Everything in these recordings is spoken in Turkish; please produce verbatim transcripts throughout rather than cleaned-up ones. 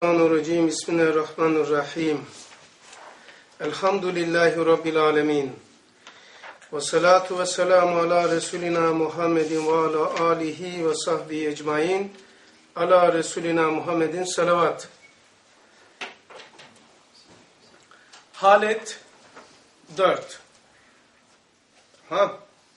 Bismillahirrahmanirrahim. Bismillahirrahmanirrahim. Elhamdülillahi Rabbil alemin. Ve salatu ve selamu ala Resulina Muhammedin ve ala alihi ve sahbihi ecmain. Ala Resulina Muhammedin salavat. Halet dört. Ha.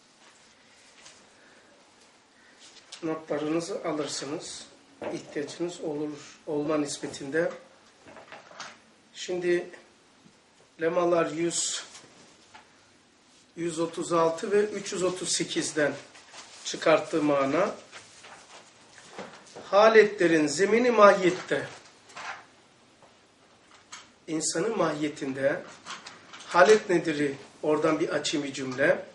Notlarınızı alırsınız. İhtiyacınız olur olma nispetinde. Şimdi lemalar yüz, yüz otuz altı ve üç yüz otuz sekizden çıkarttığı mana. Haletlerin zemini mahiyette. İnsanın mahiyetinde. Halet nedir? Oradan bir açayım bir cümle.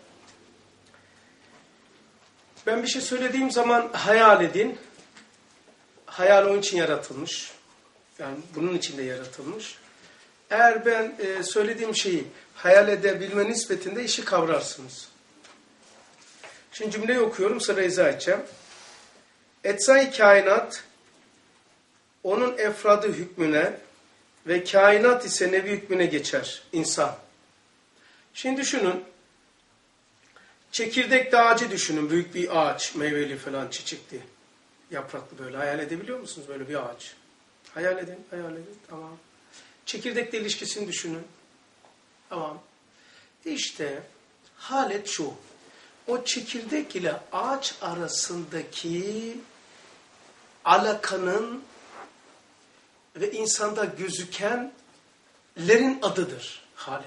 Ben bir şey söylediğim zaman hayal edin. Hayal onun için yaratılmış. Yani bunun için de yaratılmış. Eğer ben e, söylediğim şeyi hayal edebilme nispetinde işi kavrarsınız. Şimdi cümleyi okuyorum, sıra izah edeceğim. Etsai kainat, onun efradı hükmüne ve kainat ise nevi hükmüne geçer, insan. Şimdi düşünün, çekirdekli ağacı düşünün, büyük bir ağaç, meyveli falan, çiçekli. Yapraklı böyle. Hayal edebiliyor musunuz böyle bir ağaç? Hayal edin, hayal edin. Tamam. Çekirdekle ilişkisini düşünün. Tamam. İşte halet şu. O çekirdek ile ağaç arasındaki alakanın ve insanda gözükenlerin adıdır halet.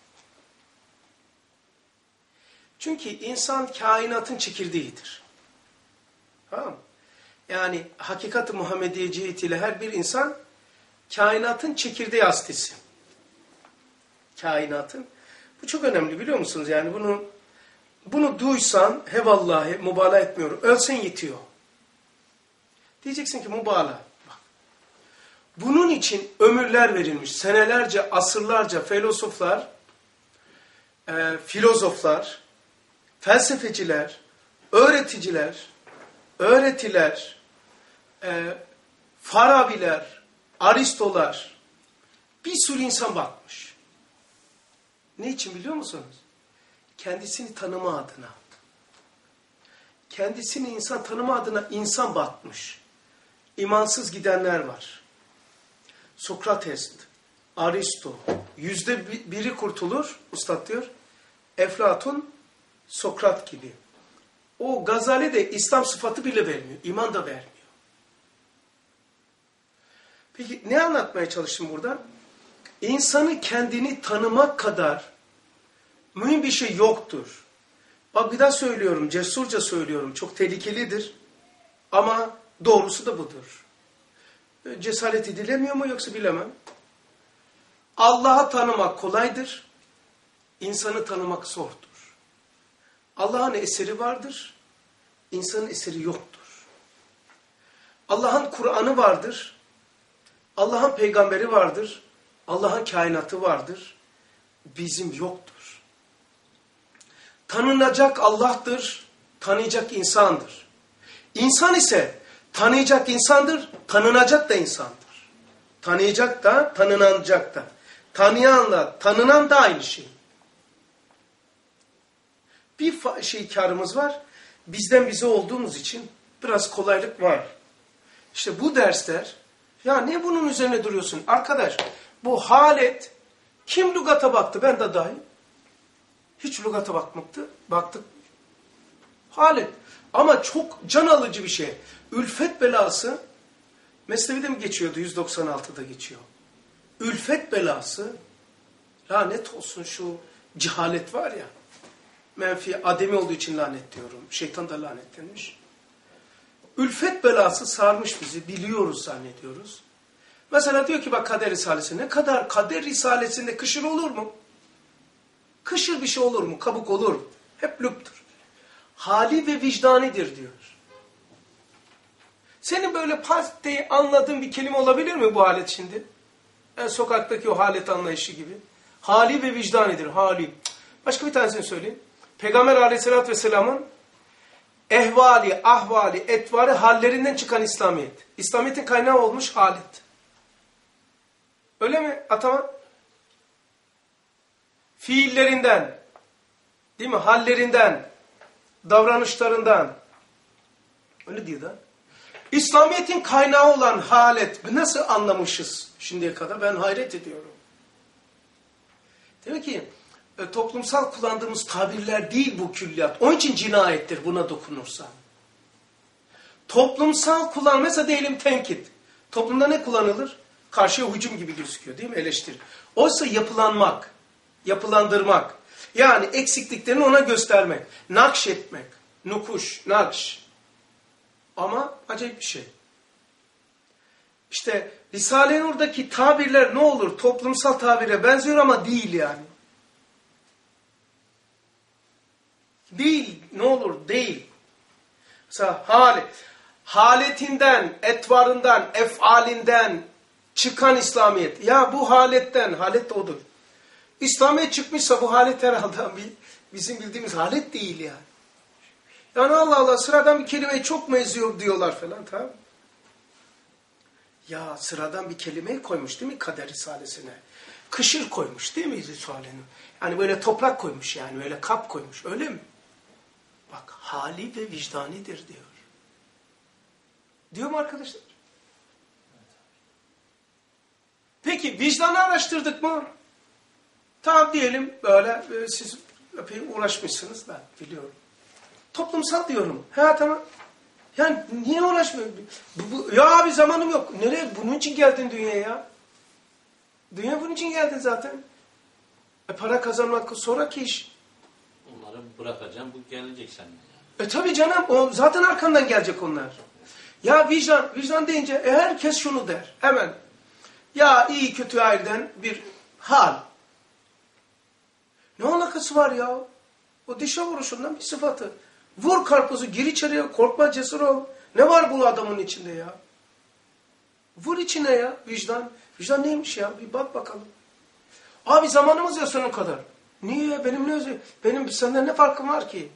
Çünkü insan kainatın çekirdeğidir. Tamam. Yani hakikat-ı Muhammediye cihetiyle her bir insan kainatın çekirdeği hastisi. Kainatın. Bu çok önemli biliyor musunuz? Yani bunu bunu duysan he vallahi mübalağa etmiyorum. Ölsen yetiyor. Diyeceksin ki mübalağa. Bak. Bunun için ömürler verilmiş. Senelerce, asırlarca filozoflar, e, filozoflar, felsefeciler, öğreticiler, öğretiler, e, Farabiler, Aristolar, bir sürü insan bakmış. Ne için biliyor musunuz? Kendisini tanıma adına. Kendisini insan tanıma adına insan bakmış. İmansız gidenler var. Sokrates, Aristo, yüzde biri kurtulur, Üstad diyor. Eflatun, Sokrat gibi. O Gazali de İslam sıfatı bile vermiyor. İman da vermiyor. Peki ne anlatmaya çalıştım burada? İnsanı kendini tanımak kadar mühim bir şey yoktur. Bak bir daha söylüyorum, cesurca söylüyorum. Çok tehlikelidir. Ama doğrusu da budur. Cesaret edilemiyor mu yoksa bilemem. Allah'ı tanımak kolaydır. İnsanı tanımak zordur. Allah'ın eseri vardır, insanın eseri yoktur. Allah'ın Kur'an'ı vardır, Allah'ın peygamberi vardır, Allah'ın kainatı vardır, bizim yoktur. Tanınacak Allah'tır, tanıyacak insandır. İnsan ise tanıyacak insandır, tanınacak da insandır. Tanıyacak da, tanınacak da. Tanıyanla tanınan da aynı şey. Bir şey karımız var. Bizden bize olduğumuz için biraz kolaylık var. İşte bu dersler, ya ne bunun üzerine duruyorsun? Arkadaş, bu halet, kim lügata baktı? Ben de dahil. Hiç lügata bakmaktı. Baktık. Halet. Ama çok can alıcı bir şey. Ülfet belası, Mesnevi'de mi geçiyordu? yüz doksan altıda geçiyor. Ülfet belası, lanet olsun şu cehalet var ya. Menfi, ademi olduğu için lanet diyorum. Şeytan da lanetlenmiş. Ülfet belası sarmış bizi. Biliyoruz zannediyoruz. Mesela diyor ki bak Kader Risalesi. Ne kadar Kader Risalesi'nde kışır olur mu? Kışır bir şey olur mu? Kabuk olur mu? Hep lüptür. Hali ve vicdanidir diyor. Senin böyle pat diye anladığın bir kelime olabilir mi bu halet şimdi? Yani sokaktaki o halet anlayışı gibi. Hali ve vicdanidir. Hali. Başka bir tanesini söyleyeyim. Peygamber aleyhissalatü vesselamın ehvali, ahvali, etvari hallerinden çıkan İslamiyet. İslamiyet'in kaynağı olmuş halet. Öyle mi Ataman? Fiillerinden, değil mi? Hallerinden, davranışlarından. Öyle diyor da. İslamiyet'in kaynağı olan halet nasıl anlamışız şimdiye kadar? Ben hayret ediyorum. Demek ki e, toplumsal kullandığımız tabirler değil bu külliyat. Onun için cinayettir buna dokunursa. Toplumsal kullan, mesela diyelim tenkit. Toplumda ne kullanılır? Karşıya hücum gibi gözüküyor değil mi? Eleştiri. Oysa yapılanmak, yapılandırmak. Yani eksikliklerini ona göstermek. Nakşetmek. Nukuş, nakş. Ama acayip bir şey. İşte Risale-i Nur'daki tabirler ne olur? Toplumsal tabire benziyor ama değil yani. Değil. Ne olur? Değil. Mesela halet. Haletinden, etvarından, efalinden çıkan İslamiyet. Ya bu haletten, halet de odur. İslamiyet çıkmışsa bu halet herhalde bir, bizim bildiğimiz halet değil yani. Yani Allah Allah sıradan bir kelimeyi çok mu eziyor diyorlar falan, tamam. Ya sıradan bir kelimeyi koymuş değil mi Kader Risalesi'ne? Kışır koymuş değil mi Risale'nin? Yani böyle toprak koymuş yani, böyle kap koymuş, öyle mi? Bak hali ve vicdanidir diyor. Diyor mu arkadaşlar? Peki vicdanı araştırdık mı? Tamam diyelim böyle e, siz epey uğraşmışsınız da biliyorum. Toplumsal diyorum. Ha tamam. Yani niye uğraşmıyor? Bu, bu, ya abi zamanım yok. Nereye? Bunun için geldin dünyaya ya. Dünya bunun için geldin zaten. E para kazanmak sonraki iş. Onları bırakacağım, bu gelecek seninle. E tabi canım, o zaten arkandan gelecek onlar. Ya vicdan, vicdan deyince e, herkes şunu der. Hemen. Ya iyi kötü ayrıdan bir hal. Ne alakası var ya? O dişe vuruşundan bir sıfatı. Vur karpuzu, gir içeriye, korkma, cesur ol. Ne var bu adamın içinde ya? Vur içine ya vicdan. Vicdan neymiş ya? Bir bak bakalım. Abi zamanımız ya sonuna kadar. Niye? Benim ne özü? Benim senden ne farkım var ki?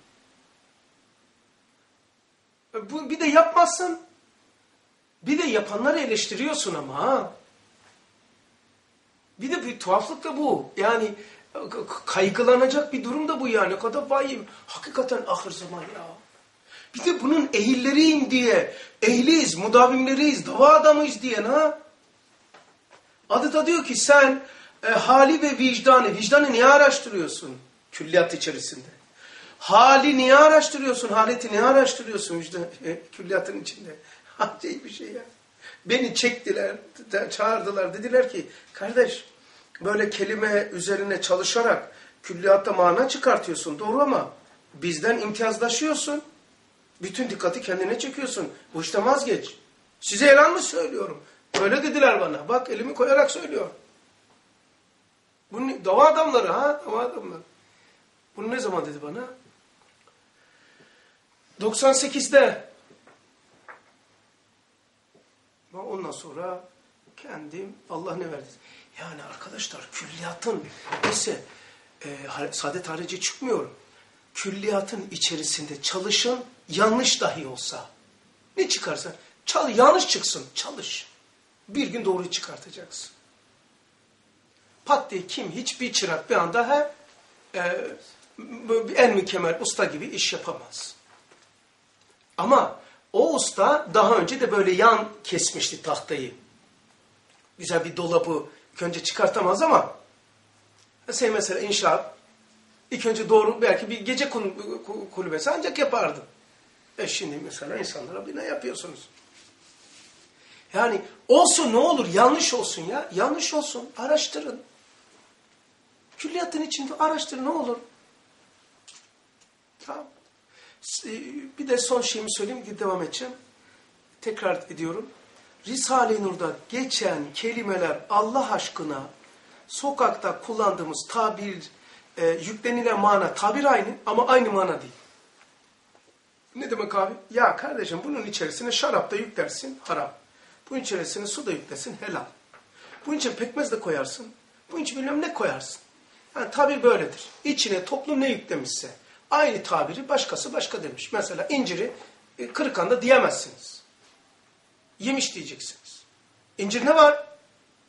Bu, bir de yapmazsın. Bir de yapanları eleştiriyorsun ama ha. Bir de bir tuhaflık da bu. Yani kaygılanacak bir durum da bu yani. Ne kadar vahim. Hakikaten ahir zaman ya. Bir de bunun ehilleriyim diye, ehliyiz, mudavimleriyiz, dava adamıyız diye ha. Adı da diyor ki sen e, hali ve vicdanı, vicdanı niye araştırıyorsun? Külliyat içerisinde. Hali niye araştırıyorsun? Haleti niye araştırıyorsun vicdan, e, külliyatın içinde? Acayip bir şey ya. Beni çektiler, çağırdılar. Dediler ki kardeş böyle kelime üzerine çalışarak külliyatta mana çıkartıyorsun. Doğru ama bizden imtiyazlaşıyorsun. Bütün dikkati kendine çekiyorsun. Bu işte vazgeç. Size yalan mı söylüyorum? Öyle dediler bana. Bak elimi koyarak söylüyorum. Bunu, dava adamları ha. Dava adamları. Bunu ne zaman dedi bana? doksan sekizde. Ondan sonra kendim Allah ne verdi? Yani arkadaşlar külliyatın neyse e, saadet harici çıkmıyorum. Külliyatın içerisinde çalışın, yanlış dahi olsa. Ne çıkarsa çal, yanlış çıksın, çalış. Bir gün doğruyu çıkartacaksın. Pat diye kim hiçbir çırak bir anda he, e, en mükemmel usta gibi iş yapamaz. Ama o usta daha önce de böyle yan kesmişti tahtayı. Güzel bir dolabı ilk önce çıkartamaz ama sen mesela inşaat ilk önce doğru belki bir gece kulübesi ancak yapardın. E şimdi mesela insanlara bina yapıyorsunuz. Yani olsun ne olur yanlış olsun ya. Yanlış olsun araştırın. Külliyatın içinde araştırın ne olur. Tamam. Bir de son şeyimi söyleyeyim ki devam edeceğim. Tekrar ediyorum. Risale-i Nur'da geçen kelimeler Allah aşkına sokakta kullandığımız tabir, e, yüklenilen mana tabir aynı ama aynı mana değil. Ne demek abi? Ya kardeşim bunun içerisine şarap da yüklersin haram. Bunun içerisine su da yüklersin helal. Bunun için pekmez de koyarsın. Bunun için bilmem ne koyarsın. Yani tabir böyledir. İçine toplum ne yüklemişse aynı tabiri başkası başka demiş. Mesela inciri e, Kırıkhan'da diyemezsiniz. Yemiş diyeceksiniz. İncir ne var?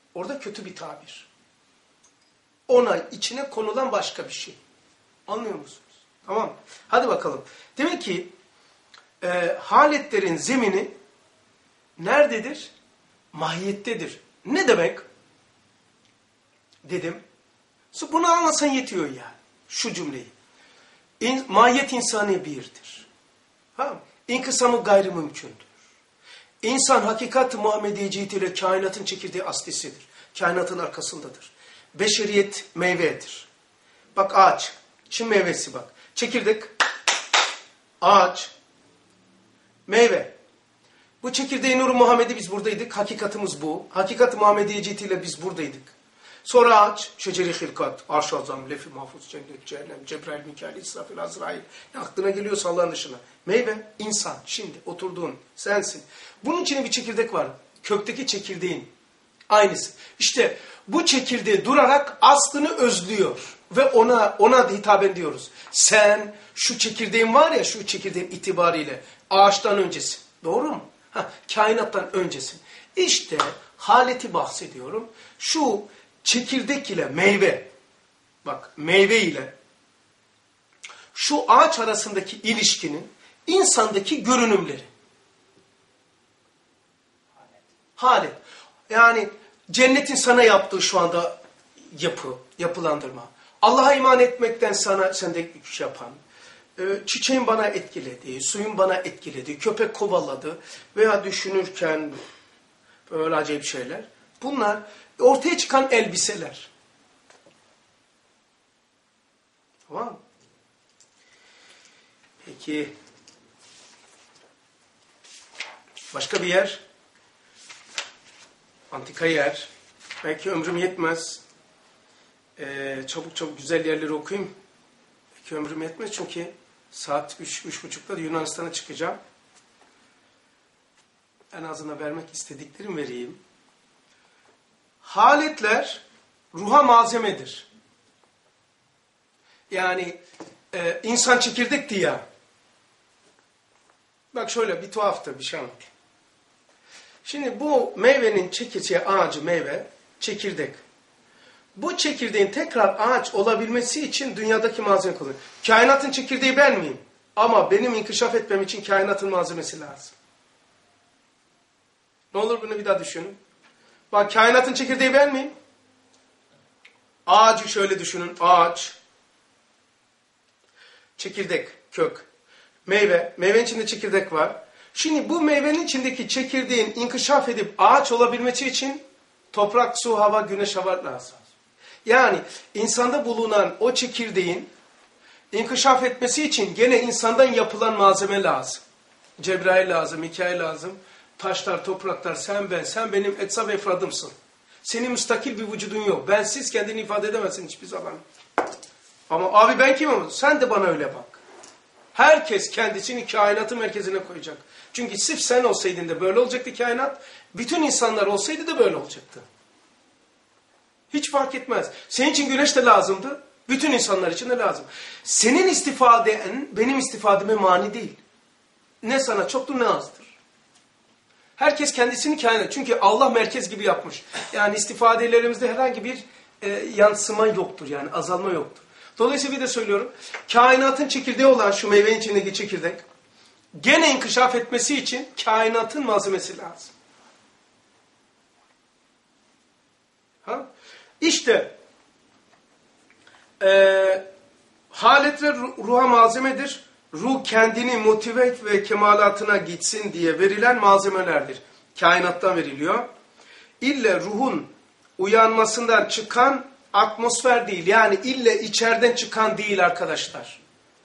Orada kötü bir tabir. Ona içine konulan başka bir şey. Anlıyor musunuz? Tamam mı? Hadi bakalım. Demek ki e, haletlerin zemini nerededir? Mahiyettedir. Ne demek? Dedim. Bunu anlasan yetiyor yani. Şu cümleyi. İn, mahiyet insani birdir. Ha? İnkısamı gayrimümkündür. İnsan hakikat-ı Muhammediye cihetiyle kainatın çekirdeği aslisidir. Kainatın arkasındadır. Beşeriyet meyvedir. Bak ağaç. Çin meyvesi bak. Çekirdek. Ağaç. Meyve. Bu çekirdeği Nur-u Muhammed'i biz buradaydık. Hakikatimiz bu. Hakikat-ı Muhammediye cihetiyle biz buradaydık. Sonra ağaç, şeceri hilkat, arş-ı azam, lef-i mahfuz, cennet, cehennem, Cebrail, Mikail, İsrafil, Azrail. Ne aklına geliyorsa Allah'ın dışına. Meyve, insan. Şimdi oturduğun sensin. Bunun içinde bir çekirdek var. Kökteki çekirdeğin aynısı. İşte bu çekirdeği durarak aslını özlüyor. Ve ona ona hitaben diyoruz. Sen şu çekirdeğin var ya, şu çekirdeğin itibariyle ağaçtan öncesin. Doğru mu? Ha, kainattan öncesin. İşte haleti bahsediyorum. Şu çekirdek ile meyve, bak meyve ile şu ağaç arasındaki ilişkinin insandaki görünümleri. Halet. Yani cennetin sana yaptığı şu anda yapı, yapılandırma. Allah'a iman etmekten sana sende şey yapan, çiçeğin bana etkilediği, suyun bana etkilediği, köpek kovaladı veya düşünürken böyle acayip şeyler. Bunlar ortaya çıkan elbiseler. Tamam mı? Peki başka bir yer? Antika yer. Belki ömrüm yetmez. Ee, çabuk çabuk güzel yerleri okuyayım. Belki ömrüm yetmez çünkü saat üç, üç buçukta da Yunanistan'a çıkacağım. En azından vermek istediklerimi vereyim. Haletler ruha malzemedir. Yani e, insan çekirdekti ya. Bak şöyle bir tuhaftır bir şey anlatayım. Şimdi bu meyvenin çekirdeği, ağacı meyve, çekirdek. Bu çekirdeğin tekrar ağaç olabilmesi için dünyadaki malzeme kullanıyor. Kainatın çekirdeği ben miyim? Ama benim inkişaf etmem için kainatın malzemesi lazım. Ne olur bunu bir daha düşünün. Bak kainatın çekirdeği ben miyim? Ağacı şöyle düşünün. Ağaç. Çekirdek, kök. Meyve. Meyvenin içinde çekirdek var. Şimdi bu meyvenin içindeki çekirdeğin inkişaf edip ağaç olabilmesi için toprak, su, hava, güneş, hava lazım. Yani insanda bulunan o çekirdeğin inkişaf etmesi için gene insandan yapılan malzeme lazım. Cebrail lazım, Mikail lazım. Taşlar, topraklar, sen ben, sen benim etsam efradımsın. Senin müstakil bir vücudun yok. Bensiz kendini ifade edemezsin hiçbir zaman. Ama abi ben kimim? Sen de bana öyle bak. Herkes kendisini kainatın merkezine koyacak. Çünkü sırf sen olsaydın da böyle olacaktı kainat. Bütün insanlar olsaydı da böyle olacaktı. Hiç fark etmez. Senin için güneş de lazımdı. Bütün insanlar için de lazım. Senin istifaden benim istifademe mani değil. Ne sana çoktur ne azdır. Herkes kendisini kainat. Çünkü Allah merkez gibi yapmış. Yani istifadelerimizde herhangi bir e, yansıma yoktur. Yani azalma yoktur. Dolayısıyla bir de söylüyorum. Kainatın çekirdeği olan şu meyvenin içindeki çekirdek gene inkişaf etmesi için kainatın malzemesi lazım. Ha? İşte e, haletler ruha malzemedir. Ruh kendini motive ve kemalatına gitsin diye verilen malzemelerdir. Kainattan veriliyor. İlle ruhun uyanmasından çıkan atmosfer değil. Yani ille içeriden çıkan değil arkadaşlar.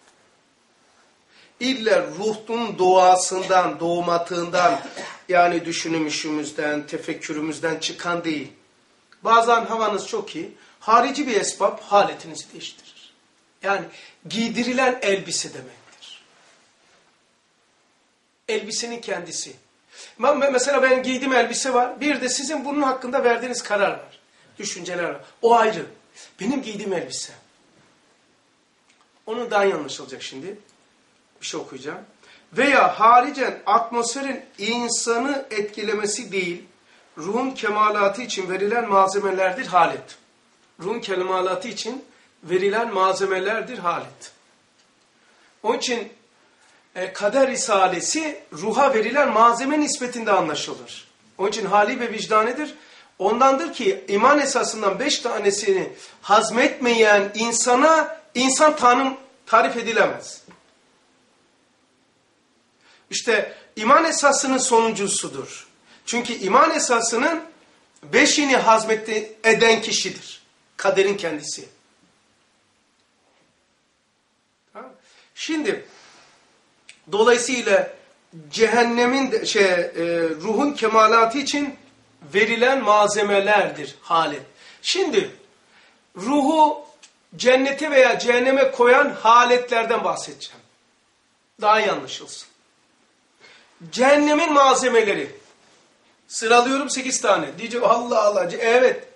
İlle ruhun doğasından, doğmatığından yani düşünümüşümüzden, tefekkürümüzden çıkan değil. Bazen havanız çok iyi. Harici bir esbab haletinizi değiştirir. Yani giydirilen elbise demektir. Elbisenin kendisi. Mesela ben giydiğim elbise var. Bir de sizin bunun hakkında verdiğiniz karar var. Düşünceler var. O ayrı. Benim giydiğim elbise. Onu daha iyi anlaşılacak şimdi. Bir şey okuyacağım. Veya haricen atmosferin insanı etkilemesi değil, ruhun kemalatı için verilen malzemelerdir halet. Ruhun kemalatı için verilen malzemelerdir halet. Onun için e, kader risalesi ruha verilen malzeme nispetinde anlaşılır. Onun için hali ve vicdanedir. Ondandır ki iman esasından beş tanesini hazmetmeyen insana insan tanım tarif edilemez. İşte iman esasının sonuncusudur. Çünkü iman esasının beşini hazmetti eden kişidir. Kaderin kendisi. Tamam. Şimdi dolayısıyla cehennemin şey e, ruhun kemalatı için verilen malzemelerdir halet. Şimdi ruhu cennete veya cehenneme koyan haletlerden bahsedeceğim. Daha iyi anlaşılsın. Cehennemin malzemeleri. Sıralıyorum sekiz tane. Diyeceğim Allah Allah. Evet.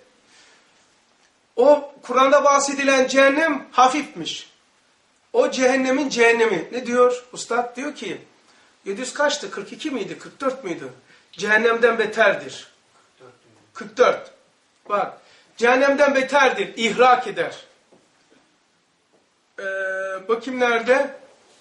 O Kur'an'da bahsedilen cehennem hafifmiş. O cehennemin cehennemi. Ne diyor? Ustad diyor ki yedi yüz kaçtı? kırk iki miydi? kırk dört müydü? Cehennemden beterdir. kırk dört. Bak. Cehennemden beterdir. İhrak eder. Ee, bakayım nerede?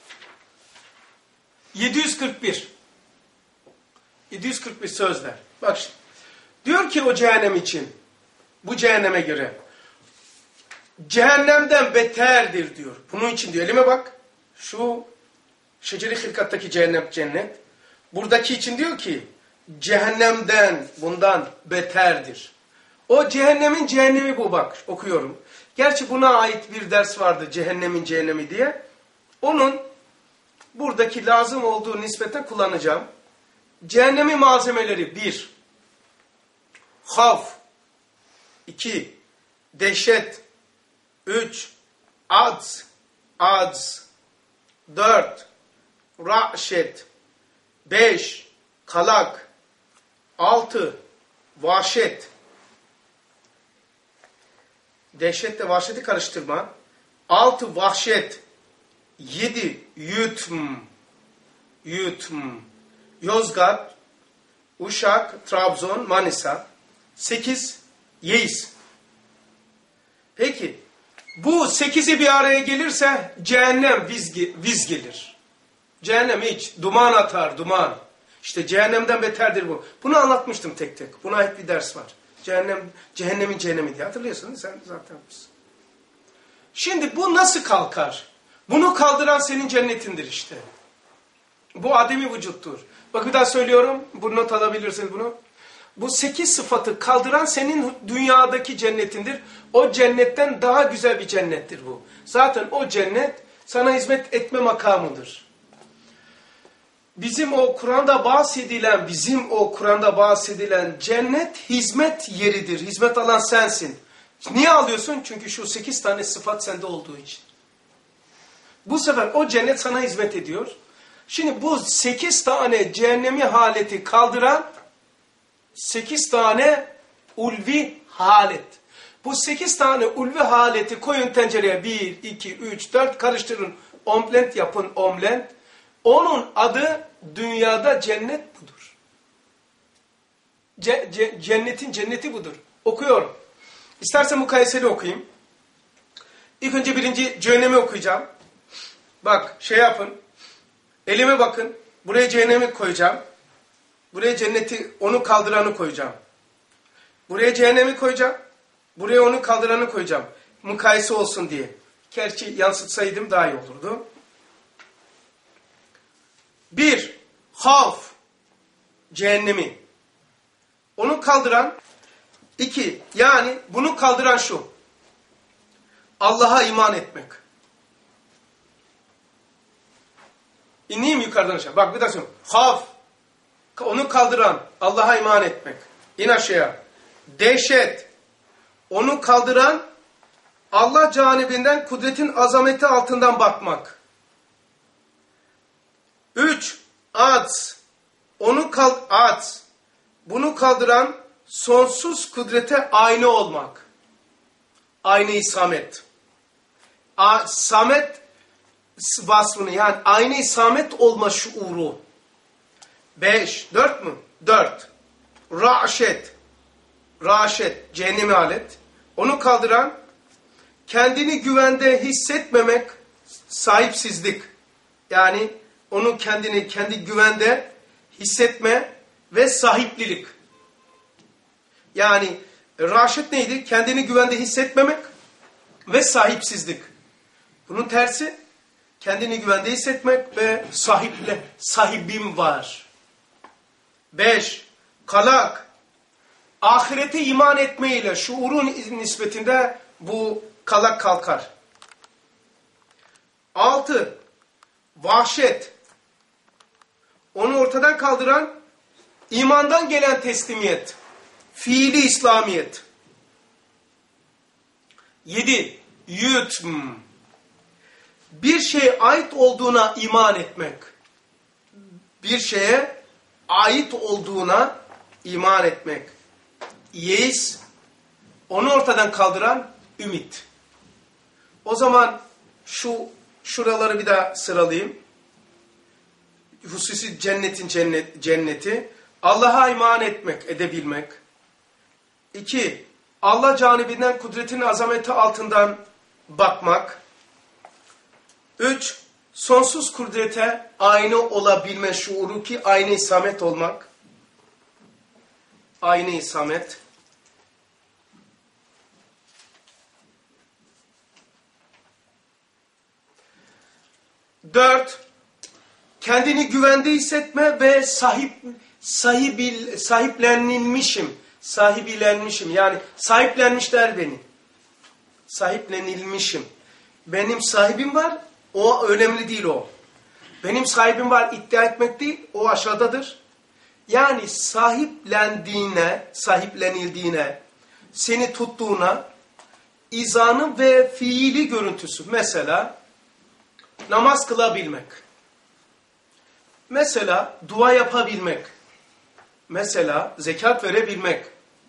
yedi yüz kırk bir. yedi yüz kırk bir sözler. Bak şimdi. Diyor ki o cehennem için. Bu cehenneme göre. Cehennemden beterdir diyor. Bunun için diyor. Elime bak. Şu şeceri hilkattaki cehennem cennet. Buradaki için diyor ki cehennemden bundan beterdir. O cehennemin cehennemi bu bak. Okuyorum. Gerçi buna ait bir ders vardı. Cehennemin cehennemi diye. Onun buradaki lazım olduğu nispeten kullanacağım. Cehennemin malzemeleri bir. Havf. iki. Dehşet. Üç. Adz. Adz. Dört. Ra'şet. Beş. Kalak. Altı. Vahşet. Dehşetle vahşeti karıştırma. Altı. Vahşet. Yedi. Yutm. Yutm. Yozgat. Uşak. Trabzon. Manisa. Sekiz. Yeis. Peki. Bu sekizi bir araya gelirse cehennem viz, viz gelir. Cehennem hiç duman atar, duman. İşte cehennemden beterdir bu. Bunu anlatmıştım tek tek. Buna ait bir ders var. Cehennem, cehennemin cehennemi diye. Hatırlıyorsunuz sen zaten. Şimdi bu nasıl kalkar? Bunu kaldıran senin cennetindir işte. Bu ademi vücuttur. Bak bir daha söylüyorum. Bu not alabilirsiniz bunu. Bu sekiz sıfatı kaldıran senin dünyadaki cennetindir. O cennetten daha güzel bir cennettir bu. Zaten o cennet sana hizmet etme makamıdır. Bizim o Kur'an'da bahsedilen, bizim o Kur'an'da bahsedilen cennet hizmet yeridir. Hizmet alan sensin. Niye alıyorsun? Çünkü şu sekiz tane sıfat sende olduğu için. Bu sefer o cennet sana hizmet ediyor. Şimdi bu sekiz tane cehennemi haleti kaldıran sekiz tane ulvi halet. Bu sekiz tane ulvi haleti koyun tencereye bir, iki, üç, dört karıştırın. Omlet yapın omlet. Onun adı dünyada cennet budur. Ce, ce, cennetin cenneti budur. Okuyorum. İstersen mukayeseli okuyayım. İlk önce birinci cehennemi okuyacağım. Bak şey yapın. Elime bakın. Buraya cehennemi koyacağım. Buraya cenneti, onu kaldıranı koyacağım. Buraya cehennemi koyacağım. Buraya onu kaldıranı koyacağım. Mukayese olsun diye. Gerçi yansıtsaydım daha iyi olurdu. Bir, havf, cehennemi. Onu kaldıran, iki, yani bunu kaldıran şu. Allah'a iman etmek. İneyim yukarıdan aşağı. Bak bir daha söyleyeyim. Havf, onu kaldıran, Allah'a iman etmek. İn aşağıya. Dehşet, onu kaldıran, Allah canibinden kudretin azameti altından bakmak. Üç, adz, onu kal, adz, bunu kaldıran, sonsuz kudrete aynı olmak. Aynı-i samet. A, samet vasfını, yani aynı-i samet olma şuuru. Beş, dört mü? Dört. raşet. Raşet, cehenneme alet. Onu kaldıran, kendini güvende hissetmemek, sahipsizlik. Yani onu kendini kendi güvende hissetme ve sahiplilik. Yani raşet neydi? Kendini güvende hissetmemek ve sahipsizlik. Bunun tersi, kendini güvende hissetmek ve sahiple, sahibim var. Beş, kalak. Ahirete iman etmeyle şuurun nispetinde bu kalak kalkar. Altı, vahşet. Onu ortadan kaldıran imandan gelen teslimiyet. Fiili İslamiyet. Yedi, yutm. Bir şeye ait olduğuna iman etmek. Bir şeye ait olduğuna iman etmek. Yeis, onu ortadan kaldıran ümit. O zaman şu şuraları bir daha sıralayayım. Hususi cennetin cennet, cenneti. Allah'a iman etmek, edebilmek. İki, Allah canibinden kudretin azameti altından bakmak. Üç, sonsuz kudrete aynı olabilme şuuru ki aynı isamet olmak. Aynı isamet. Dört, kendini güvende hissetme ve sahip sahibil, sahiplenilmişim. Sahibilenmişim. Yani sahiplenmişler beni. Sahiplenilmişim. Benim sahibim var. O önemli değil o. Benim sahibim var iddia etmek değil. O aşağıdadır. Yani sahiplendiğine, sahiplenildiğine, seni tuttuğuna izanı ve fiili görüntüsü. Mesela namaz kılabilmek. Mesela dua yapabilmek. Mesela zekat verebilmek.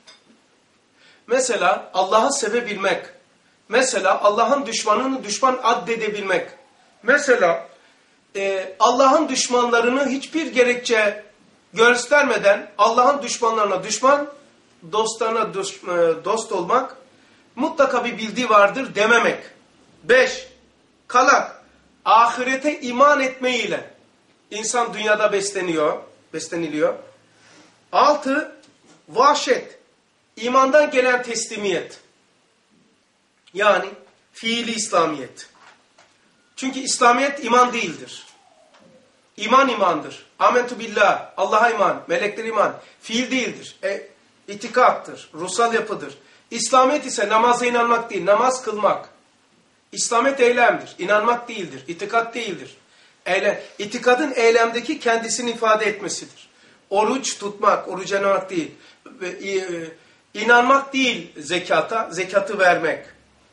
Mesela Allah'ı sevebilmek. Mesela Allah'ın düşmanını düşman addedebilmek. Mesela e, Allah'ın düşmanlarını hiçbir gerekçe göstermeden Allah'ın düşmanlarına düşman, dostlarına dost, e, dost olmak, mutlaka bir bildiği vardır dememek. Beş, kalak, ahirete iman etmeyle insan dünyada besleniyor, besleniliyor. Altı, vahşet, imandan gelen teslimiyet. Yani fiili İslamiyet. Çünkü İslamiyet iman değildir. İman imandır. Amentu billah, Allah'a iman, melekler iman. Fiil değildir. E, itikattır, ruhsal yapıdır. İslamiyet ise namaza inanmak değil, namaz kılmak. İslamiyet eylemdir, inanmak değildir, itikat değildir. Eyle, itikadın eylemdeki kendisini ifade etmesidir. Oruç tutmak, oruç inanmak değil. İnanmak değil zekata, zekatı vermek.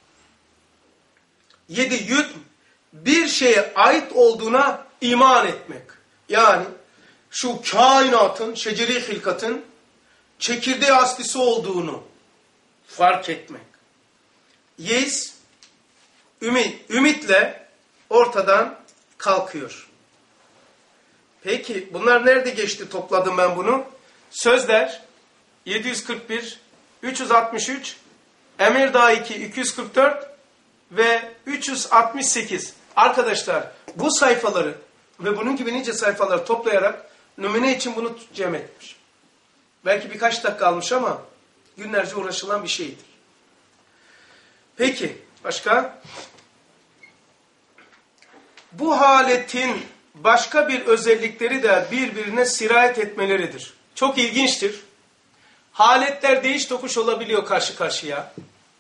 Yedi, yutm, bir şeye ait olduğuna iman etmek. Yani şu kainatın, şeceri hilkatın çekirdeği aslisi olduğunu fark etmek. Yeis, ümit, ümitle ortadan kalkıyor. Peki bunlar nerede geçti, topladım ben bunu? Sözler yedi yüz kırk bir, üç yüz altmış üç, Emirdağ iki, iki yüz kırk dört ve üç yüz altmış sekiz. Arkadaşlar bu sayfaları ve bunun gibi nice sayfaları toplayarak numune için bunu cem etmiş. Belki birkaç dakika almış ama günlerce uğraşılan bir şeydir. Peki başka? Bu haletin başka bir özellikleri de birbirine sirayet etmeleridir. Çok ilginçtir. Haletler değiş tokuş olabiliyor karşı karşıya.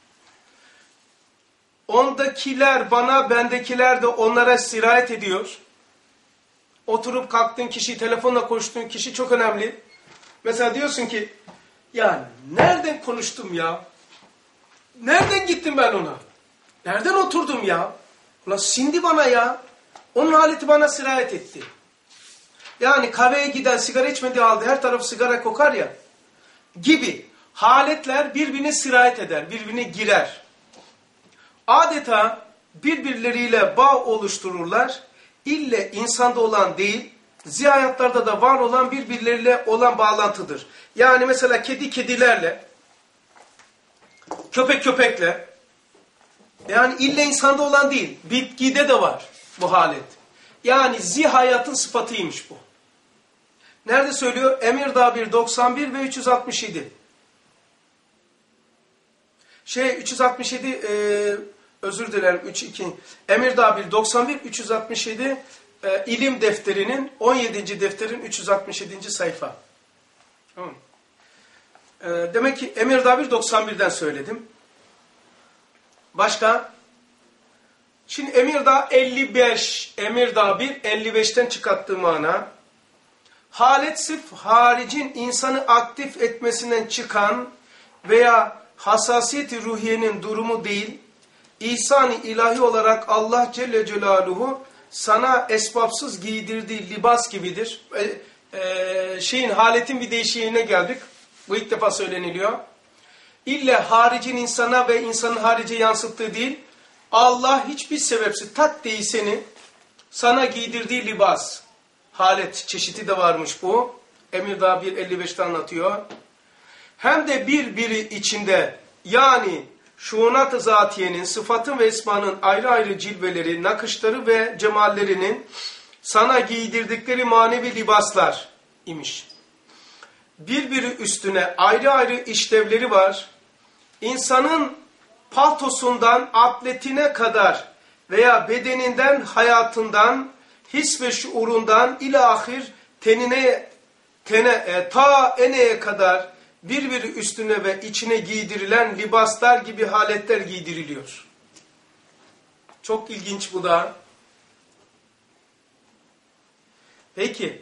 Ondakiler bana, bendekiler de onlara sirayet ediyor. Oturup kalktığın kişi, telefonla konuştuğun kişi çok önemli. Mesela diyorsun ki, ya nereden konuştum ya? Nereden gittim ben ona? Nereden oturdum ya? Ulan sindi bana ya. Onun haleti bana sirayet etti. Yani kahveye giden, sigara içmediği halde her tarafı sigara kokar ya. Gibi haletler birbirine sirayet eder, birbirine girer. Adeta birbirleriyle bağ oluştururlar. İlle insanda olan değil, zihayatlarda da var olan birbirleriyle olan bağlantıdır. Yani mesela kedi kedilerle, köpek köpekle, yani illa insanda olan değil, bitkide de var bu halet. Yani zihayatın sıfatıymış bu. Nerede söylüyor? Emirdağ bir doksan bir ve üç yüz altmış yedi. Şey üç yüz altmış yedi e, özür dilerim üç iki. Emirdağ bir doksan bir üç yüz altmış yedi e, ilim defterinin on yedinci defterin üç yüz altmış yedinci sayfa. Tamam. E, demek ki Emirdağ bir doksan birden söyledim. Başka? Şimdi Emirdağ elli beş, Emirdağ bir elli beşten çıkarttığı mana. Halet sırf haricin insanı aktif etmesinden çıkan veya hassasiyeti ruhiyenin durumu değil, ihsan-ı ilahi olarak Allah Celle Celaluhu sana esbapsız giydirdiği libas gibidir. E, e, şeyin, haletin bir değişiğine geldik. Bu ilk defa söyleniliyor. İlle haricin insana ve insanın harice yansıttığı değil, Allah hiçbir sebepsiz tak değil seni sana giydirdiği libas. Halet çeşidi de varmış bu. Emirdağ bir elli beşte anlatıyor. Hem de birbiri içinde yani şuunat-ı zatiyenin, sıfatın ve esmanın ayrı ayrı cilveleri, nakışları ve cemallerinin sana giydirdikleri manevi libaslar imiş. Birbiri üstüne ayrı ayrı işlevleri var. İnsanın paltosundan atletine kadar veya bedeninden, hayatından, his ve şuurundan ilahir tenine, tene, e, ta eneye kadar birbiri üstüne ve içine giydirilen libaslar gibi haletler giydiriliyor. Çok ilginç bu da. Peki.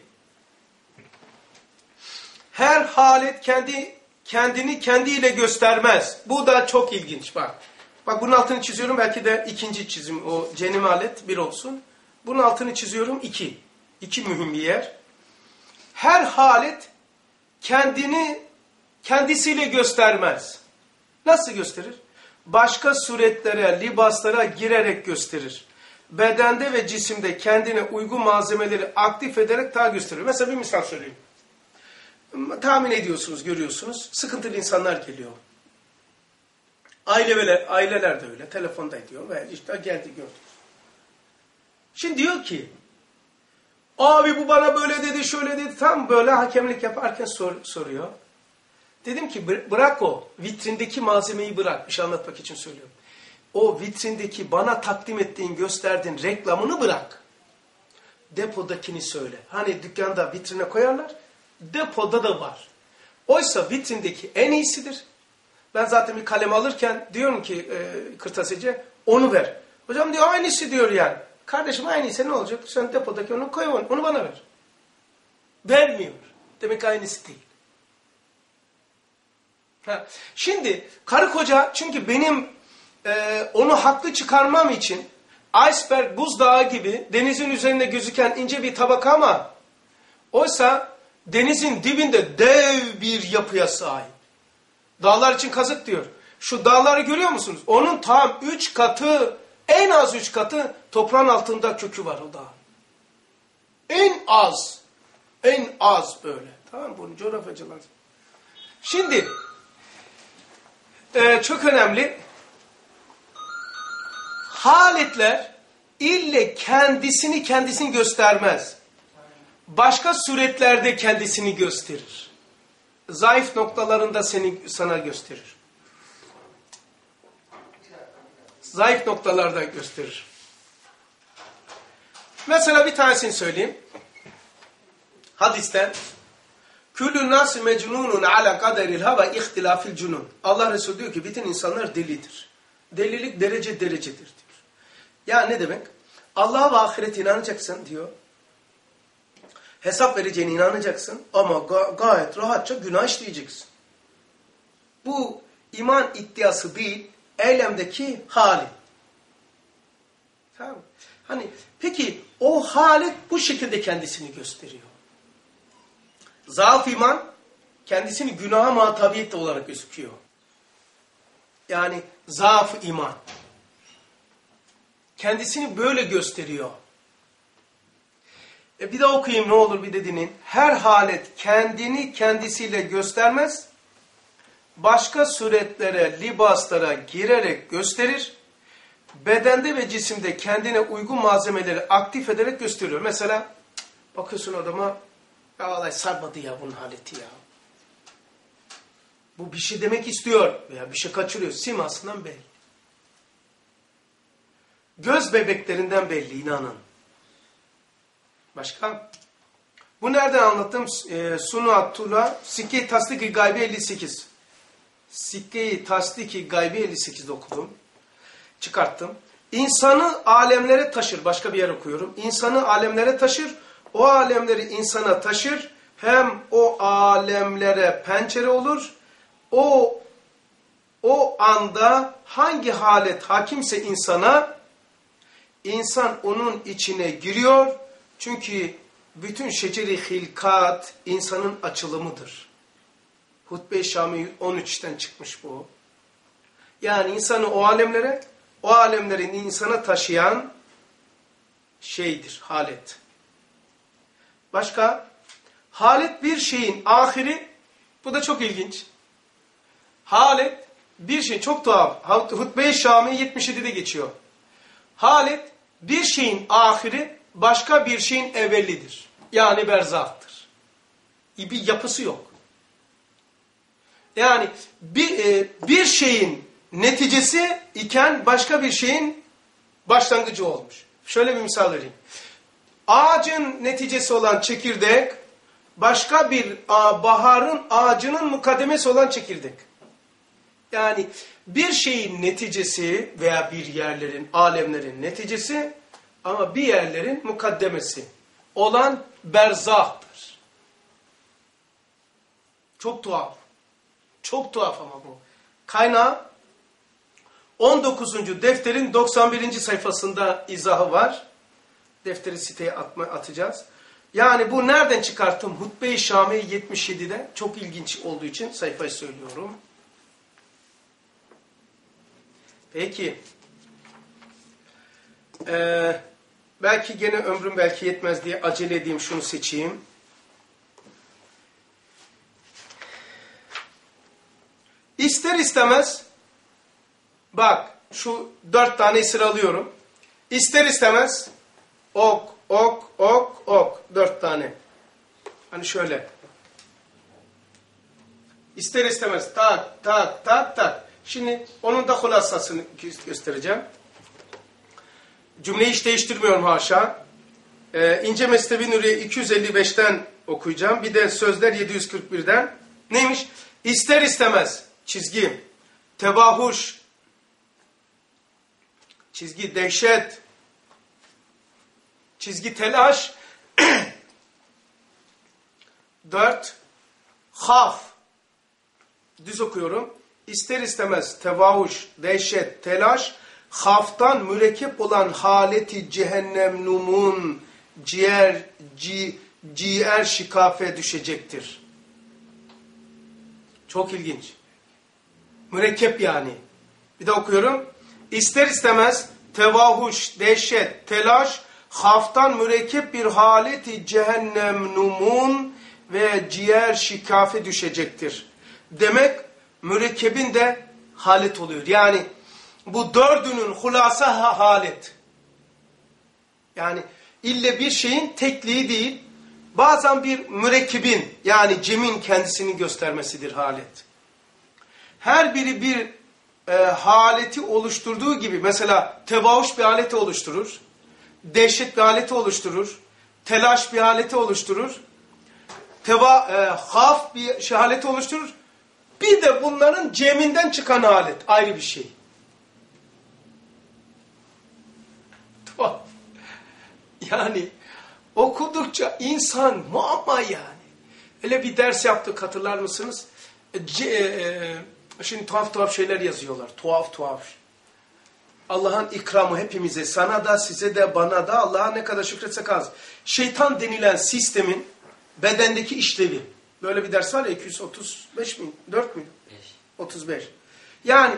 Her halet kendi kendini kendiyle göstermez. Bu da çok ilginç bak. Bak bunun altını çiziyorum, belki de ikinci çizim o cenim halet bir olsun. Bunun altını çiziyorum iki. İki mühim bir yer. Her halet kendini kendisiyle göstermez. Nasıl gösterir? Başka suretlere, libaslara girerek gösterir. Bedende ve cisimde kendine uygun malzemeleri aktif ederek daha gösterir. Mesela bir misal söyleyeyim. Tahmin ediyorsunuz, görüyorsunuz. Sıkıntılı insanlar geliyor. Aileler, aileler de öyle. Telefonda ediyor ve işte geldi gördük. Şimdi diyor ki, abi bu bana böyle dedi, şöyle dedi. Tam böyle hakemlik yaparken sor, soruyor. Dedim ki bırak o vitrindeki malzemeyi bırak. Bir şey anlatmak için söylüyorum. O vitrindeki bana takdim ettiğin, gösterdiğin reklamını bırak. Depodakini söyle. Hani dükkanda vitrine koyarlar. Depoda da var. Oysa vitrindeki en iyisidir. Ben zaten bir kalem alırken diyorum ki e, kırtasiyeciye onu ver. Hocam diyor aynısı diyor yani. Kardeşim aynıysa ne olacak? Sen depodaki onu koy onu, onu bana ver. Vermiyor. Demek ki aynısı değil. Ha. Şimdi karı koca çünkü benim e, onu haklı çıkarmam için iceberg buzdağı gibi denizin üzerinde gözüken ince bir tabaka ama oysa denizin dibinde dev bir yapıya sahip. Dağlar için kazık diyor. Şu dağları görüyor musunuz? Onun tam üç katı, en az üç katı toprağın altında kökü var o dağ. En az. En az böyle. Tamam mı? Bunu coğrafyacılar. Şimdi e, çok önemli. Haletler ille kendisini kendisini göstermez. Başka suretlerde kendisini gösterir. Zayıf noktalarında seni sana gösterir. Zayıf noktalarda gösterir. Mesela bir tanesini söyleyeyim. Hadisten Küllü nâsi mecnûnun ala kaderil hava ihtilafil cunun. Allah Resulü diyor ki bütün insanlar delidir. Delilik derece derecedir diyor. Ya ne demek? Allah'a ve ahirete inanacaksın diyor. Hesap vereceğine inanacaksın ama ga gayet rahatça günah işleyeceksin. Bu iman iddiası değil, eylemdeki hali. Tamam. Hani peki o halet bu şekilde kendisini gösteriyor. Zaaf iman kendisini günaha muhatabiyet olarak gözüküyor. Yani zaaf iman. Kendisini böyle gösteriyor. E bir daha okuyayım ne olur bir de dinleyin. Her halet kendini kendisiyle göstermez. Başka suretlere, libaslara girerek gösterir. Bedende ve cisimde kendine uygun malzemeleri aktif ederek gösteriyor. Mesela bakıyorsun adama, ya vallahi sarmadı ya bunun haleti ya. Bu bir şey demek istiyor veya bir şey kaçırıyor. Simasından belli. Göz bebeklerinden belli, inanın. Başka? Bu nereden anlattım? E, Sunuat Tula, Sikke-i Tasdik-i Gaybi elli sekiz. Sikke-i Tasdik-i Gaybi elli sekizde okudum. Çıkarttım. İnsanı alemlere taşır. Başka bir yer okuyorum. İnsanı alemlere taşır. O alemleri insana taşır. Hem o alemlere pencere olur. O o anda hangi halet hakimse insana, insan onun içine giriyor. Çünkü bütün şeceri hilkat insanın açılımıdır. Hutbe-i Şami on üçten çıkmış bu. Yani insanı o alemlere, o alemlerin insana taşıyan şeydir, halet. Başka? Halet bir şeyin ahiri, bu da çok ilginç. Halet bir şey, çok tuhaf. Hutbe-i Şami yetmiş yedide geçiyor. Halet bir şeyin ahiri, başka bir şeyin evvelidir. Yani berzahtır. Bir yapısı yok. Yani bir, e, bir şeyin neticesi iken başka bir şeyin başlangıcı olmuş. Şöyle bir misal vereyim. Ağacın neticesi olan çekirdek, başka bir a, baharın ağacının mukaddemesi olan çekirdek. Yani bir şeyin neticesi veya bir yerlerin, alemlerin neticesi ama bir yerlerin mukaddemesi olan berzahtır. Çok tuhaf. Çok tuhaf ama bu. Kaynağı on dokuzuncu defterin doksan birinci sayfasında izahı var. Defteri siteye atma, atacağız. Yani bu nereden çıkarttım? Hutbe-i Şami yetmiş yedide. Çok ilginç olduğu için sayfayı söylüyorum. Peki. Ee, belki gene ömrüm belki yetmez diye acele edeyim, şunu seçeyim. İster istemez, bak şu dört tane sıralıyorum. İster istemez, ok, ok, ok, ok. Dört tane. Hani şöyle. İster istemez, tak, tak, tak, tak. Şimdi onun da hulasasını göstereceğim. Cümleyi hiç değiştirmiyorum haşa. Ee, İnce Mesnevi Nuriye iki yüz elli beşten okuyacağım. Bir de Sözler yedi yüz kırk birden. Neymiş? İster istemez, çizgi, tevahuş, çizgi, dehşet, çizgi, telaş, dört, haf, düz okuyorum. İster istemez tevahuş, dehşet, telaş, haftan mürekkep olan haleti cehennem numun ciğer, ci, ciğer şikafe düşecektir. Çok ilginç. Mürekkep yani. Bir de okuyorum. İster istemez tevahuş, dehşet, telaş, haftan mürekkep bir haleti cehennem numun ve ciğer şikafe düşecektir. Demek mürekkebin de halet oluyor. Yani bu dördünün hulasa halet. Yani ille bir şeyin tekliği değil, bazen bir mürekkebin yani cemin kendisini göstermesidir halet. Her biri bir e, haleti oluşturduğu gibi, mesela tevahuş bir haleti oluşturur, dehşet bir haleti oluşturur, telaş bir haleti oluşturur, teva, e, haf bir şey haleti oluşturur. Bir de bunların ceminden çıkan halet ayrı bir şey. Yani okudukça insan muamma yani. Öyle bir ders yaptık, hatırlar mısınız? C, e, şimdi tuhaf tuhaf şeyler yazıyorlar. Tuhaf tuhaf. Allah'ın ikramı hepimize, sana da, size de, bana da, Allah'a ne kadar şükretsek az. Şeytan denilen sistemin bedendeki işlevi. Böyle bir ders var ya, iki yüz otuz beş mi? dört mü? otuz beş. Yani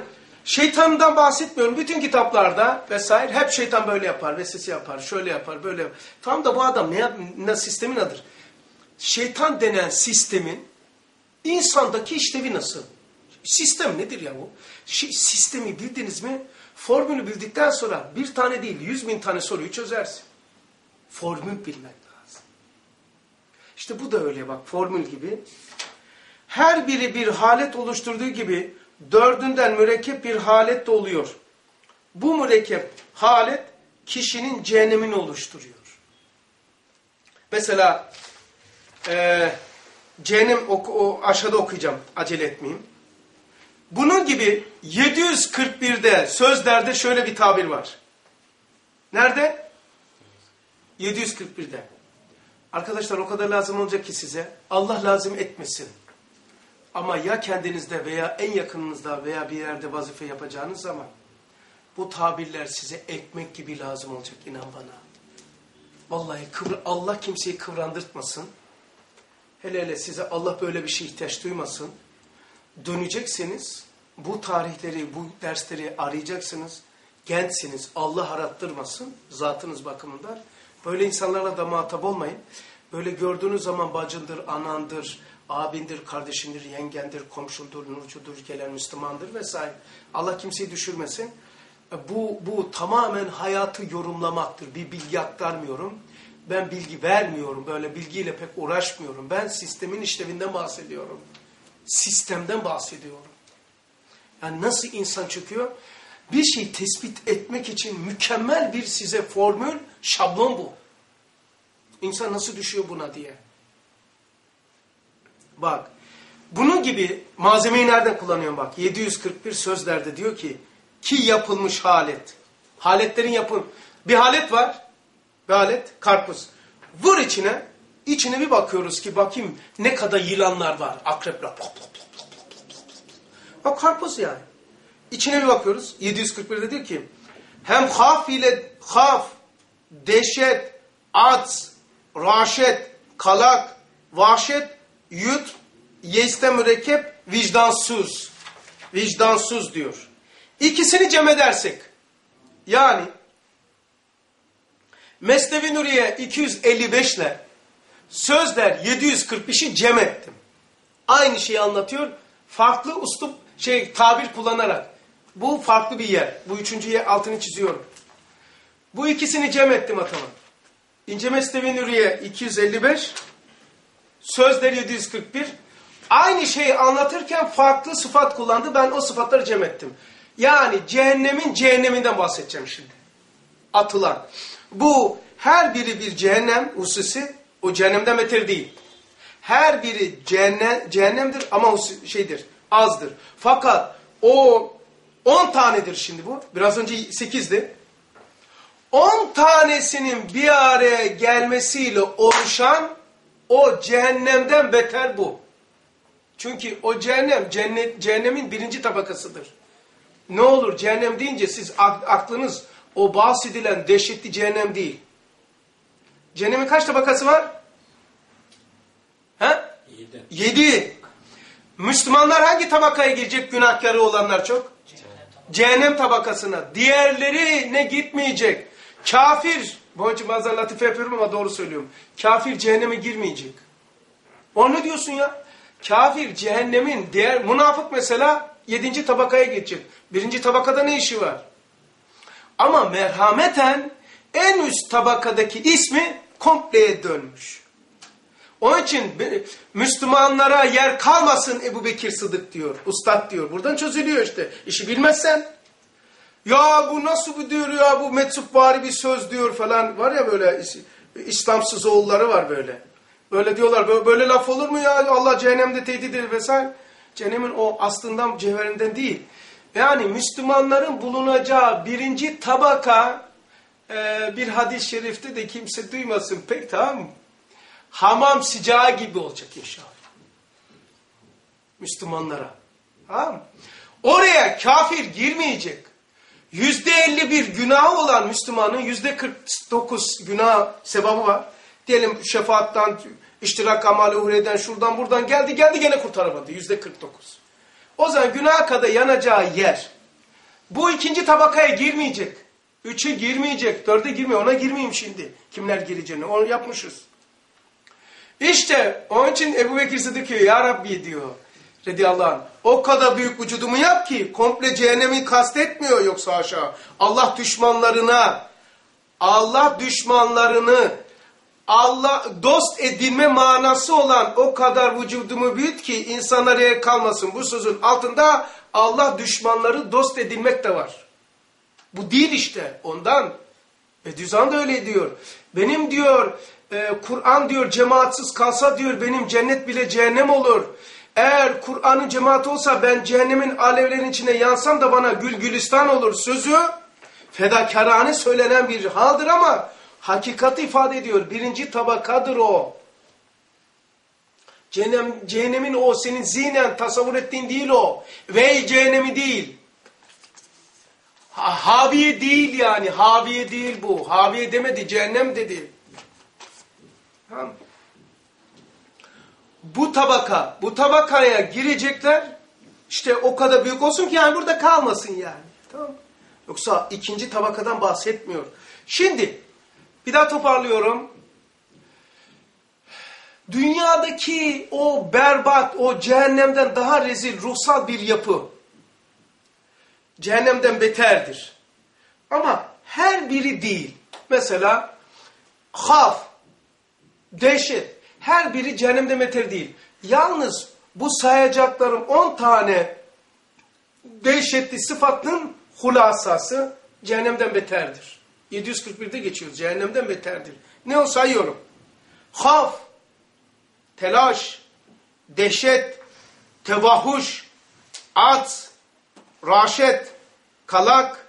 Şeytandan bahsetmiyorum. Bütün kitaplarda vesaire hep şeytan böyle yapar, vesvese yapar, şöyle yapar, böyle yapar. Tam da bu adam ne, yap, ne sistemin adır? Şeytan denen sistemin insandaki işlevi nasıl? Sistem nedir ya bu? Şey, sistemi bildiniz mi? Formülü bildikten sonra bir tane değil, yüz bin tane soruyu çözersin. Formül bilmek lazım. İşte bu da öyle bak, formül gibi. Her biri bir halet oluşturduğu gibi dördünden mürekkep bir halet de oluyor. Bu mürekkep halet kişinin cehennemini oluşturuyor. Mesela e, cehennem o, o aşağıda okuyacağım, acele etmeyeyim. Bunun gibi yedi yüz kırk birde sözlerde şöyle bir tabir var. Nerede? yedi yüz kırk birde. Arkadaşlar o kadar lazım olacak ki size. Allah lazım etmesin. Ama ya kendinizde veya en yakınınızda veya bir yerde vazife yapacağınız zaman bu tabirler size ekmek gibi lazım olacak, inan bana. Vallahi kıvr Allah kimseyi kıvrandırtmasın. Hele hele size Allah böyle bir şey ihtiyaç duymasın. Dönecekseniz bu tarihleri, bu dersleri arayacaksınız. Gençsiniz, Allah arattırmasın zatınız bakımından. Böyle insanlarla da muhatap olmayın. Böyle gördüğünüz zaman bacındır, anandır, abindir, kardeşindir, yengendir, komşundur, nurcudur, gelen Müslümandır vesaire. Allah kimseyi düşürmesin. Bu, bu tamamen hayatı yorumlamaktır. Bir bilgi aktarmıyorum. Ben bilgi vermiyorum. Böyle bilgiyle pek uğraşmıyorum. Ben sistemin işlevinden bahsediyorum. Sistemden bahsediyorum. Yani nasıl insan çıkıyor? Bir şey tespit etmek için mükemmel bir size formül, şablon bu. İnsan nasıl düşüyor buna diye. Bak, bunun gibi malzemeyi nereden kullanıyorum bak. yedi yüz kırk bir sözlerde diyor ki, ki yapılmış halet. Haletlerin yapım. Bir halet var. Bir halet, karpuz. Vur içine. İçine bir bakıyoruz ki bakayım ne kadar yılanlar var. Akrepler. Bak karpuz yani. İçine bir bakıyoruz. yedi yüz kırk birde diyor ki, hem haf ile haf, dehşet, ats, raşet, kalak, vahşet, yut, yeste mürekkep, vicdansız. Vicdansız diyor. İkisini cem edersek, yani Mesnevi Nuriye iki yüz elli beş ile sözler yedi yüz kırk beşi cem ettim. Aynı şeyi anlatıyor. Farklı uslup, şey, tabir kullanarak. Bu farklı bir yer. Bu üçüncü yer, altını çiziyorum. Bu ikisini cem ettim atamam. İnce Mesnevi Nuriye iki yüz elli beş, sözler yedi yüz kırk bir. Aynı şeyi anlatırken farklı sıfat kullandı. Ben o sıfatları cem ettim. Yani cehennemin cehenneminden bahsedeceğim şimdi. Atılan. Bu her biri bir cehennem hususi. O cehennemden beter değil. Her biri cehennem, cehennemdir ama şeydir, azdır. Fakat o on tanedir şimdi bu. Biraz önce sekizdi. on tanesinin bir araya gelmesiyle oluşan o cehennemden beter bu. Çünkü o cehennem cennet, cehennemin birinci tabakasıdır. Ne olur cehennem deyince siz aklınız o bahsedilen dehşetli cehennem değil. Cehennemin kaç tabakası var? He? Yedi. Yedi. Müslümanlar hangi tabakaya girecek, günahkarı olanlar çok? Cehennem, cehennem tabakasına. Diğerleri ne gitmeyecek? Kafir. Bu için bazen latife yapıyorum ama doğru söylüyorum. Kafir cehenneme girmeyecek. O ne diyorsun ya? Kafir cehennemin diğer, münafık mesela yedinci tabakaya geçecek. Birinci tabakada ne işi var? Ama merhameten en üst tabakadaki ismi kompleye dönmüş. Onun için Müslümanlara yer kalmasın Ebu Bekir Sıdık diyor. Ustad diyor. Buradan çözülüyor işte. İşi bilmezsen. Ya bu nasıl bu diyor ya, bu meczupvari bir söz diyor falan. Var ya böyle İslamsız oğulları var böyle. Böyle diyorlar, böyle, böyle laf olur mu ya, Allah cehennemde tehdit eder vesaire. Cehennemin o aslından, cevherinden değil. Yani Müslümanların bulunacağı birinci tabaka e, bir hadis-i şerifte de kimse duymasın pek, tamam mı? Hamam sıcağı gibi olacak inşallah. Müslümanlara. Tamam mı? Oraya kafir girmeyecek. Yüzde elli bir günahı olan Müslümanın yüzde kırk dokuz günah sebabı var. Diyelim şefaattan, iştirak amali uhreden, şuradan buradan geldi geldi gene kurtaramadı. Yüzde kırk dokuz. O zaman günaha kadar yanacağı yer Bu ikinci tabakaya girmeyecek. Üçe girmeyecek, dörde girmiyor. Ona girmeyeyim şimdi. Kimler gireceğini. Onu yapmışız. İşte onun için Ebu Bekir Sıddık diyor, Ya Rabbi diyor. Radiyallahu anh. O kadar büyük vücudumu yap ki komple cehennemi kastetmiyor yoksa aşağı. Allah düşmanlarına, Allah düşmanlarını, Allah dost edinme manası olan o kadar vücudumu büyüt ki insanlar yer kalmasın. Bu sözün altında Allah düşmanları dost edinmek de var. Bu değil işte ondan. Bediüzzaman da öyle diyor. Benim diyor e, Kur'an diyor cemaatsiz kalsa diyor benim cennet bile cehennem olur. Eğer Kur'an'ın cemaati olsa ben cehennemin alevlerin içine yansam da bana gül gülistan olur sözü fedakarane söylenen bir haldir ama hakikati ifade ediyor. Birinci tabakadır o. Cehennem, cehennemin o senin zihnen tasavvur ettiğin değil o. Ve cehennemi değil. Ha, haviye değil yani. Haviye değil bu. Haviye demedi. Cehennem dedi. Tamam. Bu tabaka, bu tabakaya girecekler. İşte o kadar büyük olsun ki yani burada kalmasın yani. Tamam. Yoksa ikinci tabakadan bahsetmiyor. Şimdi bir daha toparlıyorum. Dünyadaki o berbat, o cehennemden daha rezil ruhsal bir yapı cehennemden beterdir. Ama her biri değil. Mesela haf, dehşet, her biri cehennemden beter değil. Yalnız bu sayacaklarım on tane dehşetli sıfatın hulasası cehennemden beterdir. yedi yüz kırk birde geçiyoruz. Cehennemden beterdir. Ne o sayıyorum? Haf, telaş, dehşet, tevahuş, at, raşet, kalak,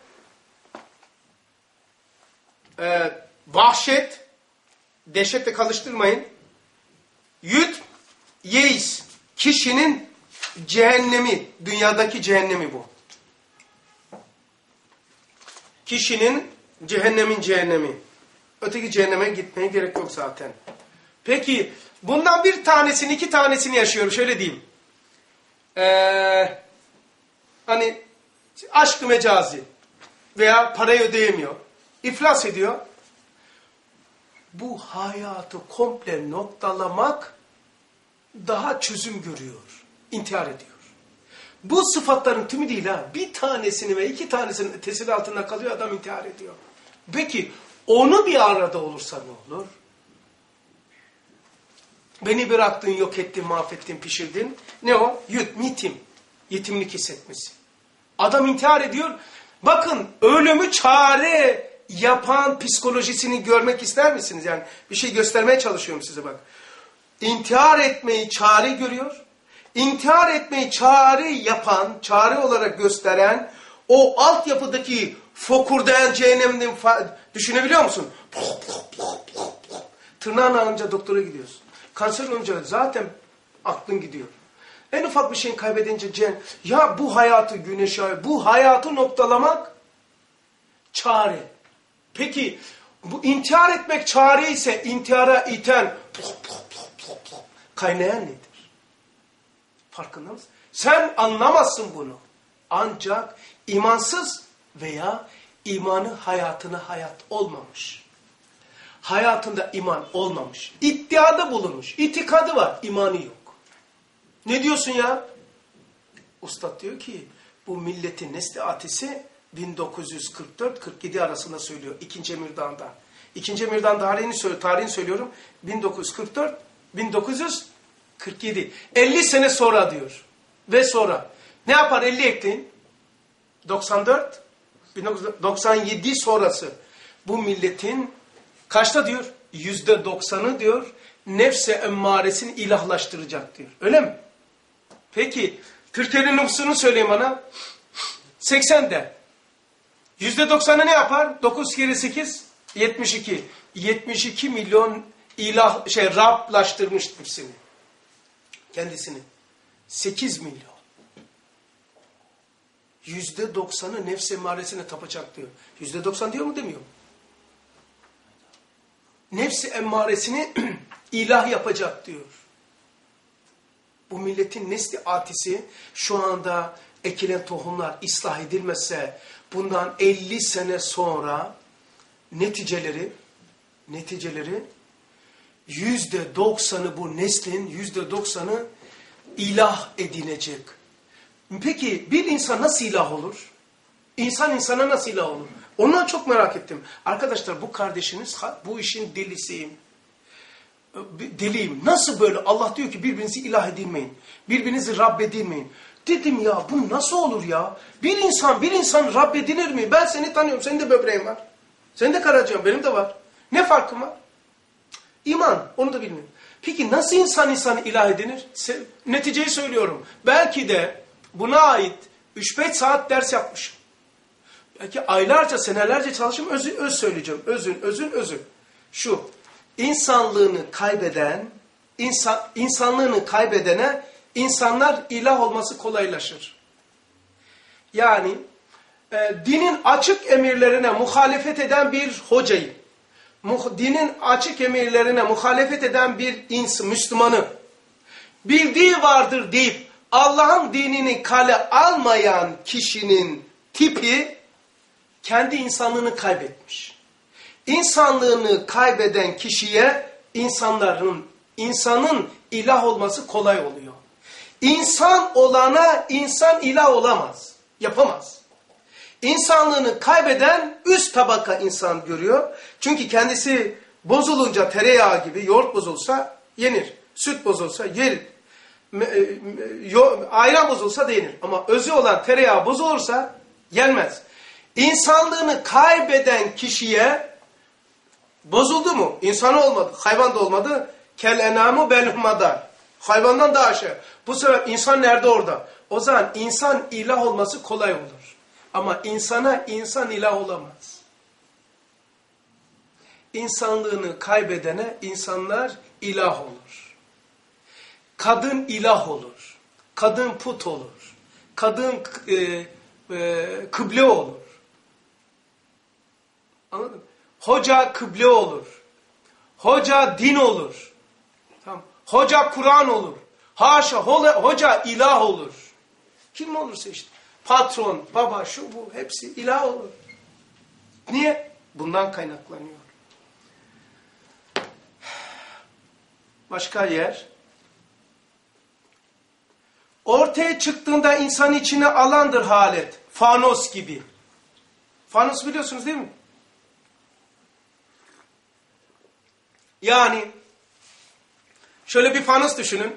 e, vahşet, dehşetle karıştırmayın. Yüt, yeis, kişinin cehennemi, dünyadaki cehennemi bu. Kişinin cehennemin cehennemi. Öteki cehenneme gitmeye gerek yok zaten. Peki bundan bir tanesini, iki tanesini yaşıyorum. Şöyle diyeyim. Ee, hani aşk-ı mecazi veya parayı ödeyemiyor. İflas ediyor. Bu hayatı komple noktalamak daha çözüm görüyor. İntihar ediyor. Bu sıfatların tümü değil ha. Bir tanesini ve iki tanesinin tesiri altında kalıyor adam intihar ediyor. Peki onu bir arada olursa ne olur? Beni bıraktın, yok ettin, mahvettin, pişirdin. Ne o? Yut, mitim. Yetimlik hissetmesi. Adam intihar ediyor. Bakın ölümü çare yapan psikolojisini görmek ister misiniz? Yani bir şey göstermeye çalışıyorum size bak. İntihar etmeyi çare görüyor. İntihar etmeyi çare yapan, çare olarak gösteren o altyapıdaki fokurdayan cehennemden düşünebiliyor musun? Tırnağını alınca doktora gidiyorsun. Kanser olunca zaten aklın gidiyor. En ufak bir şeyin kaybedince cehennem. Ya bu hayatı güneşe, bu hayatı noktalamak çare. Peki bu intihar etmek çare ise intihara iten kaynayan nedir? Farkında mısın? Sen anlamazsın bunu. Ancak imansız veya imanı hayatına hayat olmamış. Hayatında iman olmamış. İddiada bulunmuş. İtikadı var. İmanı yok. Ne diyorsun ya? Ustad diyor ki bu milletin nesli atisi bin dokuz yüz kırk dört kırk yedi arasında söylüyor. İkinci Emirdan'da. İkinci Emirdan tarihini, söylüyor, tarihini söylüyorum. bin dokuz yüz kırk dört bin dokuz yüz kırk yedi. elli sene sonra diyor. Ve sonra. Ne yapar elli ekleyin? doksan dört bin dokuz yüz doksan yedi sonrası. Bu milletin kaçta diyor? yüzde doksanı diyor. Nefse emmaresini ilahlaştıracak diyor. Öyle mi? Peki. Türkiye'nin nüfusunu söyleyin bana. seksende. yüzde doksanı ne yapar? dokuz kere sekiz, yetmiş iki. yetmiş iki milyon ilah, şey, Rablaştırmış nefsini. Kendisini. sekiz milyon. yüzde doksanı nefs emmaresine tapacak diyor. yüzde doksan diyor mu demiyor mu? Nefs emmaresini ilah yapacak diyor. Bu milletin nesli atisi şu anda ekilen tohumlar ıslah edilmezse bundan elli sene sonra neticeleri neticeleri yüzde doksanı bu neslin yüzde doksanı ilah edinecek. Peki bir insan nasıl ilah olur? İnsan insana nasıl ilah olur? Ondan çok merak ettim. Arkadaşlar bu kardeşiniz bu işin delisiyim. Deliyim. Nasıl böyle? Allah diyor ki birbirinizi ilah edinmeyin. Birbirinizi Rab edinmeyin. Dedim ya bu nasıl olur ya? Bir insan bir insan Rab edinir mi? Ben seni tanıyorum. Senin de böbreğin var. Senin de karaciğer, benim de var. Ne farkı var? İman. Onu da bilmiyorum. Peki nasıl insan insanı ilah edinir? Neticeyi söylüyorum. Belki de buna ait üç beş saat ders yapmışım. Belki aylarca, senelerce çalışım öz, öz söyleyeceğim. Özün, özün, özün. Şu, insanlığını kaybeden, insan, insanlığını kaybedene insanlar ilah olması kolaylaşır. Yani e, dinin açık emirlerine muhalefet eden bir hocayı, muh, dinin açık emirlerine muhalefet eden bir ins, Müslümanı, bildiği vardır deyip Allah'ın dinini kale almayan kişinin tipi kendi insanlığını kaybetmiş. İnsanlığını kaybeden kişiye insanların, insanın ilah olması kolay oluyor. İnsan olana insan ilah olamaz. Yapamaz. İnsanlığını kaybeden üst tabaka insan görüyor. Çünkü kendisi bozulunca tereyağı gibi yoğurt bozulsa yenir. Süt bozulsa yenir. Ayran bozulsa da yenir. Ama özü olan tereyağı bozulursa yenmez. İnsanlığını kaybeden kişiye bozuldu mu? İnsan olmadı. Hayvan da olmadı. Kel enamu belhumada. Hayvandan daha aşağı. Bu sefer insan nerede orada? O zaman insan ilah olması kolay olur. Ama insana insan ilah olamaz. İnsanlığını kaybedene insanlar ilah olur. Kadın ilah olur. Kadın put olur. Kadın e, e, kıble olur. Anladın mı? Hoca kıble olur. Hoca din olur. Tamam. Hoca Kur'an olur. Haşa hoca ilah olur. Kim olursa işte. Patron, baba, şu bu hepsi ilah olur. Niye? Bundan kaynaklanıyor. Başka yer. Ortaya çıktığında insan içine alandır halet. Fanos gibi. Fanos biliyorsunuz değil mi? Yani şöyle bir fanus düşünün.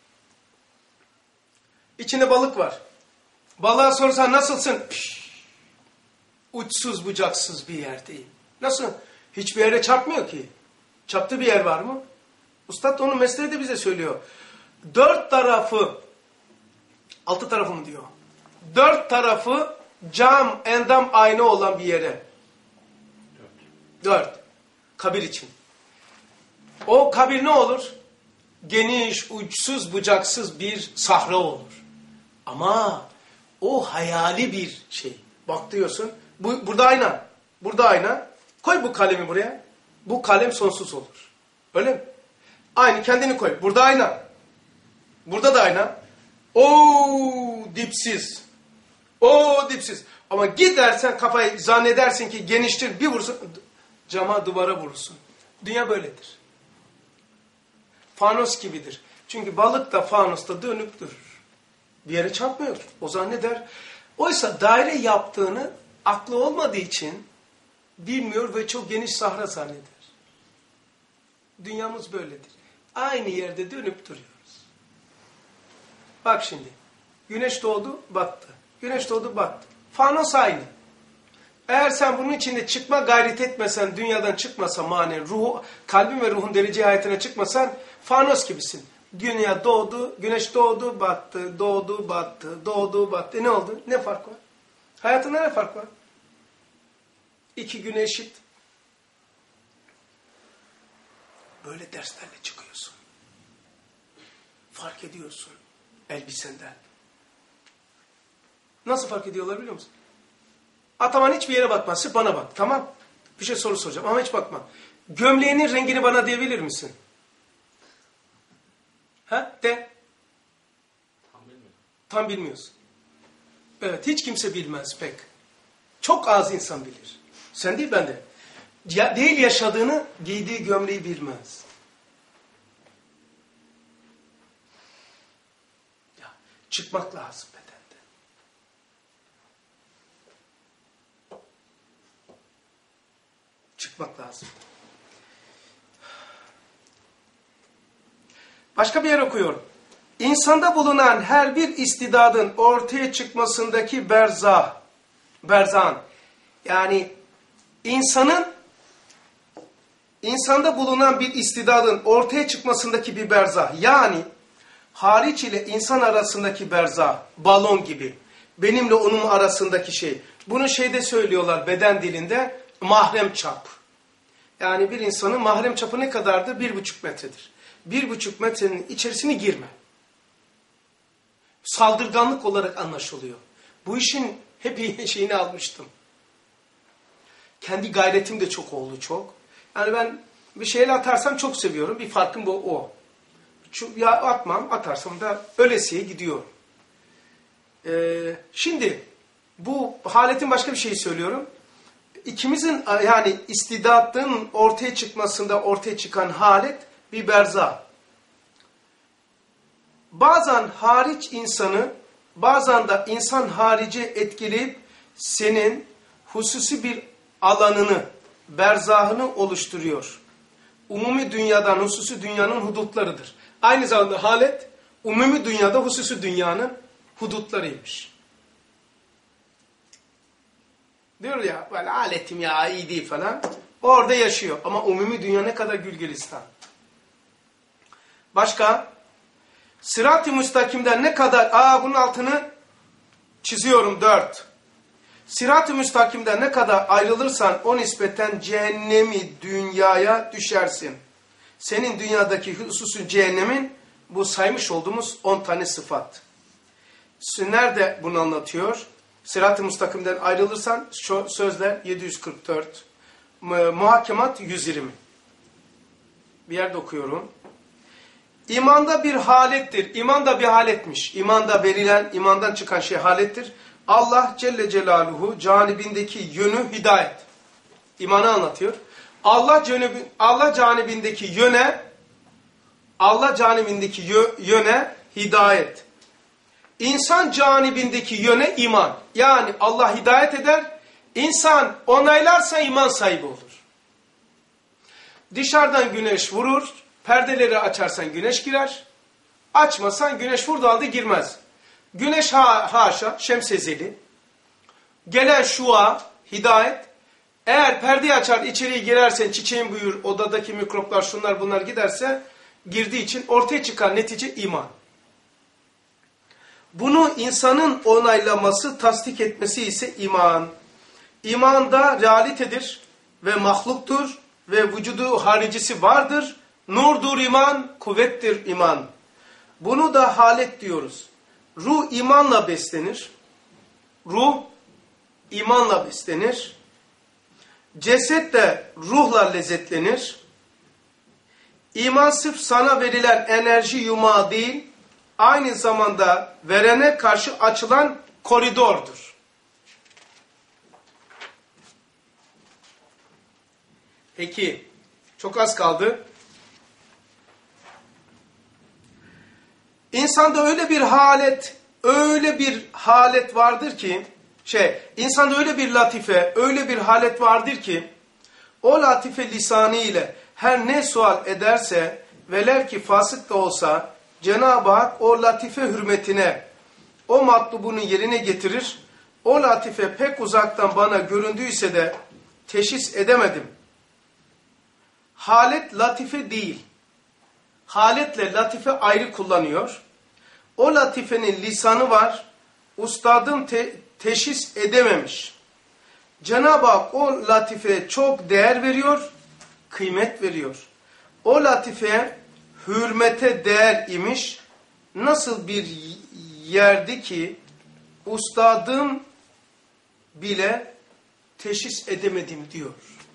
İçinde balık var. Balığa sorsan nasılsın? Piş, uçsuz bucaksız bir yerdeyim. Nasıl? Hiçbir yere çarpmıyor ki. Çarptığı bir yer var mı? Ustad onun mesleği de bize söylüyor. Dört tarafı, altı tarafı mı diyor? Dört tarafı cam, endam ayna olan bir yere. Dört. Dört. Kabir için. O kabir ne olur? Geniş, uçsuz, bucaksız bir sahra olur. Ama o hayali bir şey. Bak diyorsun, bu, burada ayna, burada ayna. Koy bu kalemi buraya. Bu kalem sonsuz olur. Öyle mi? Aynı kendini koy. Burada ayna. Burada da ayna. Oo dipsiz. Oo dipsiz. Ama gidersen kafayı zannedersin ki geniştir, bir vursun, cama duvara vurursun. Dünya böyledir. Fanos gibidir. Çünkü balık da fanos da dönüp durur. Bir yere çarpmıyor. O zanneder. Oysa daire yaptığını aklı olmadığı için bilmiyor ve çok geniş sahra zanneder. Dünyamız böyledir. Aynı yerde dönüp duruyoruz. Bak şimdi. Güneş doğdu, battı. Güneş doğdu, battı. Fanos aynı. Eğer sen bunun içinde çıkma gayret etmesen, dünyadan çıkmasan manen, ruhu, kalbin ve ruhun derece hayatına çıkmasan, fanos gibisin. Dünya doğdu, güneş doğdu, battı, doğdu, battı, doğdu, battı. E ne oldu? Ne fark var? Hayatında ne fark var? İki güne eşit. Böyle derslerle çıkıyorsun. Fark ediyorsun elbisenden. Nasıl fark ediyorlar biliyor musun? Ataman hiçbir yere bakma, sırf bana bak, tamam? Bir şey soru soracağım ama hiç bakma. Gömleğinin rengini bana diyebilir misin? Ha? De. Tam bilmiyorum. Tam bilmiyorsun. Evet, hiç kimse bilmez pek. Çok az insan bilir. Sen değil, ben de. Ya, değil yaşadığını, giydiği gömleği bilmez. Ya, çıkmak lazım bedenden. Çıkmak lazım. Başka bir yer okuyorum. İnsanda bulunan her bir istidadın ortaya çıkmasındaki berzah, berzan, yani insanın, insanda bulunan bir istidadın ortaya çıkmasındaki bir berzah, yani hariç ile insan arasındaki berzah, balon gibi, benimle onun arasındaki şey. Bunu şeyde söylüyorlar, beden dilinde, mahrem çap. Yani bir insanın mahrem çapı ne kadardır? Bir buçuk metredir. Bir buçuk metrenin içerisine girme. Saldırganlık olarak anlaşılıyor. Bu işin hep şeyini almıştım. Kendi gayretim de çok oldu, çok. Yani ben bir şeyle atarsam çok seviyorum. Bir farkım bu o. Ya atmam, atarsam da ölesiye gidiyorum. Ee, şimdi bu haletin başka bir şeyi söylüyorum. İkimizin yani istidatın ortaya çıkmasında ortaya çıkan halet bir berzah. Bazen hariç insanı, bazen de insan harici etkileyip senin hususi bir alanını, berzahını oluşturuyor. Umumi dünyadan hususi dünyanın hudutlarıdır. Aynı zamanda halet, umumi dünyada hususi dünyanın hudutlarıymış. Diyor ya, böyle aletim ya iyi değil falan. Orada yaşıyor ama umumi dünya ne kadar gülgülistan. Başka? Sırat-ı müstakimden ne kadar, aa bunun altını çiziyorum dört. Sırat-ı müstakimden ne kadar ayrılırsan o nispeten cehennemi dünyaya düşersin. Senin dünyadaki hususun cehennemin bu saymış olduğumuz on tane sıfat. Nerede bunu anlatıyor? Sırat-ı müstakimden ayrılırsan sözler yedi yüz kırk dört. Muhakemat yüz yirmi. Bir yerde okuyorum. İmanda bir halettir. İman da bir haletmiş. İmanda verilen, imandan çıkan şey halettir. Allah Celle Celaluhu canibindeki yönü hidayet. İmanı anlatıyor. Allah canibi, Allah canibindeki yöne, Allah canibindeki yöne hidayet. İnsan canibindeki yöne iman. Yani Allah hidayet eder. İnsan onaylarsa iman sahibi olur. Dışarıdan güneş vurur. Perdeleri açarsan güneş girer. Açmasan güneş vurduğu halde girmez. Güneş ha haşa, şemsezeli. Gelen şua, hidayet. Eğer perdeyi açar, içeriye girersen çiçeğin buyur, odadaki mikroplar, şunlar bunlar giderse, girdiği için ortaya çıkan netice iman. Bunu insanın onaylaması, tasdik etmesi ise iman. İman da realitedir ve mahluktur ve vücudu haricisi vardır. Nurdur iman, kuvvettir iman. Bunu da halet diyoruz. Ruh imanla beslenir. Ruh imanla beslenir. Ceset de ruhla lezzetlenir. İman sırf sana verilen enerji yumağı değil, aynı zamanda verene karşı açılan koridordur. Peki, çok az kaldı. İnsanda öyle bir halet, öyle bir halet vardır ki, şey, insanda öyle bir latife, öyle bir halet vardır ki, o latife lisanı ile her ne sual ederse, velev ki fasık da olsa, Cenab-ı Hak o latife hürmetine, o matlubunu yerine getirir. O latife pek uzaktan bana göründüyse de teşhis edemedim. Halet latife değil. Haletle latife ayrı kullanıyor. O latifenin lisanı var. Ustadım te teşhis edememiş. Cenab-ı Hak o latifeye çok değer veriyor, kıymet veriyor. O latifeye hürmete değer imiş. Nasıl bir yerdi ki ustadım bile teşhis edemedim diyor.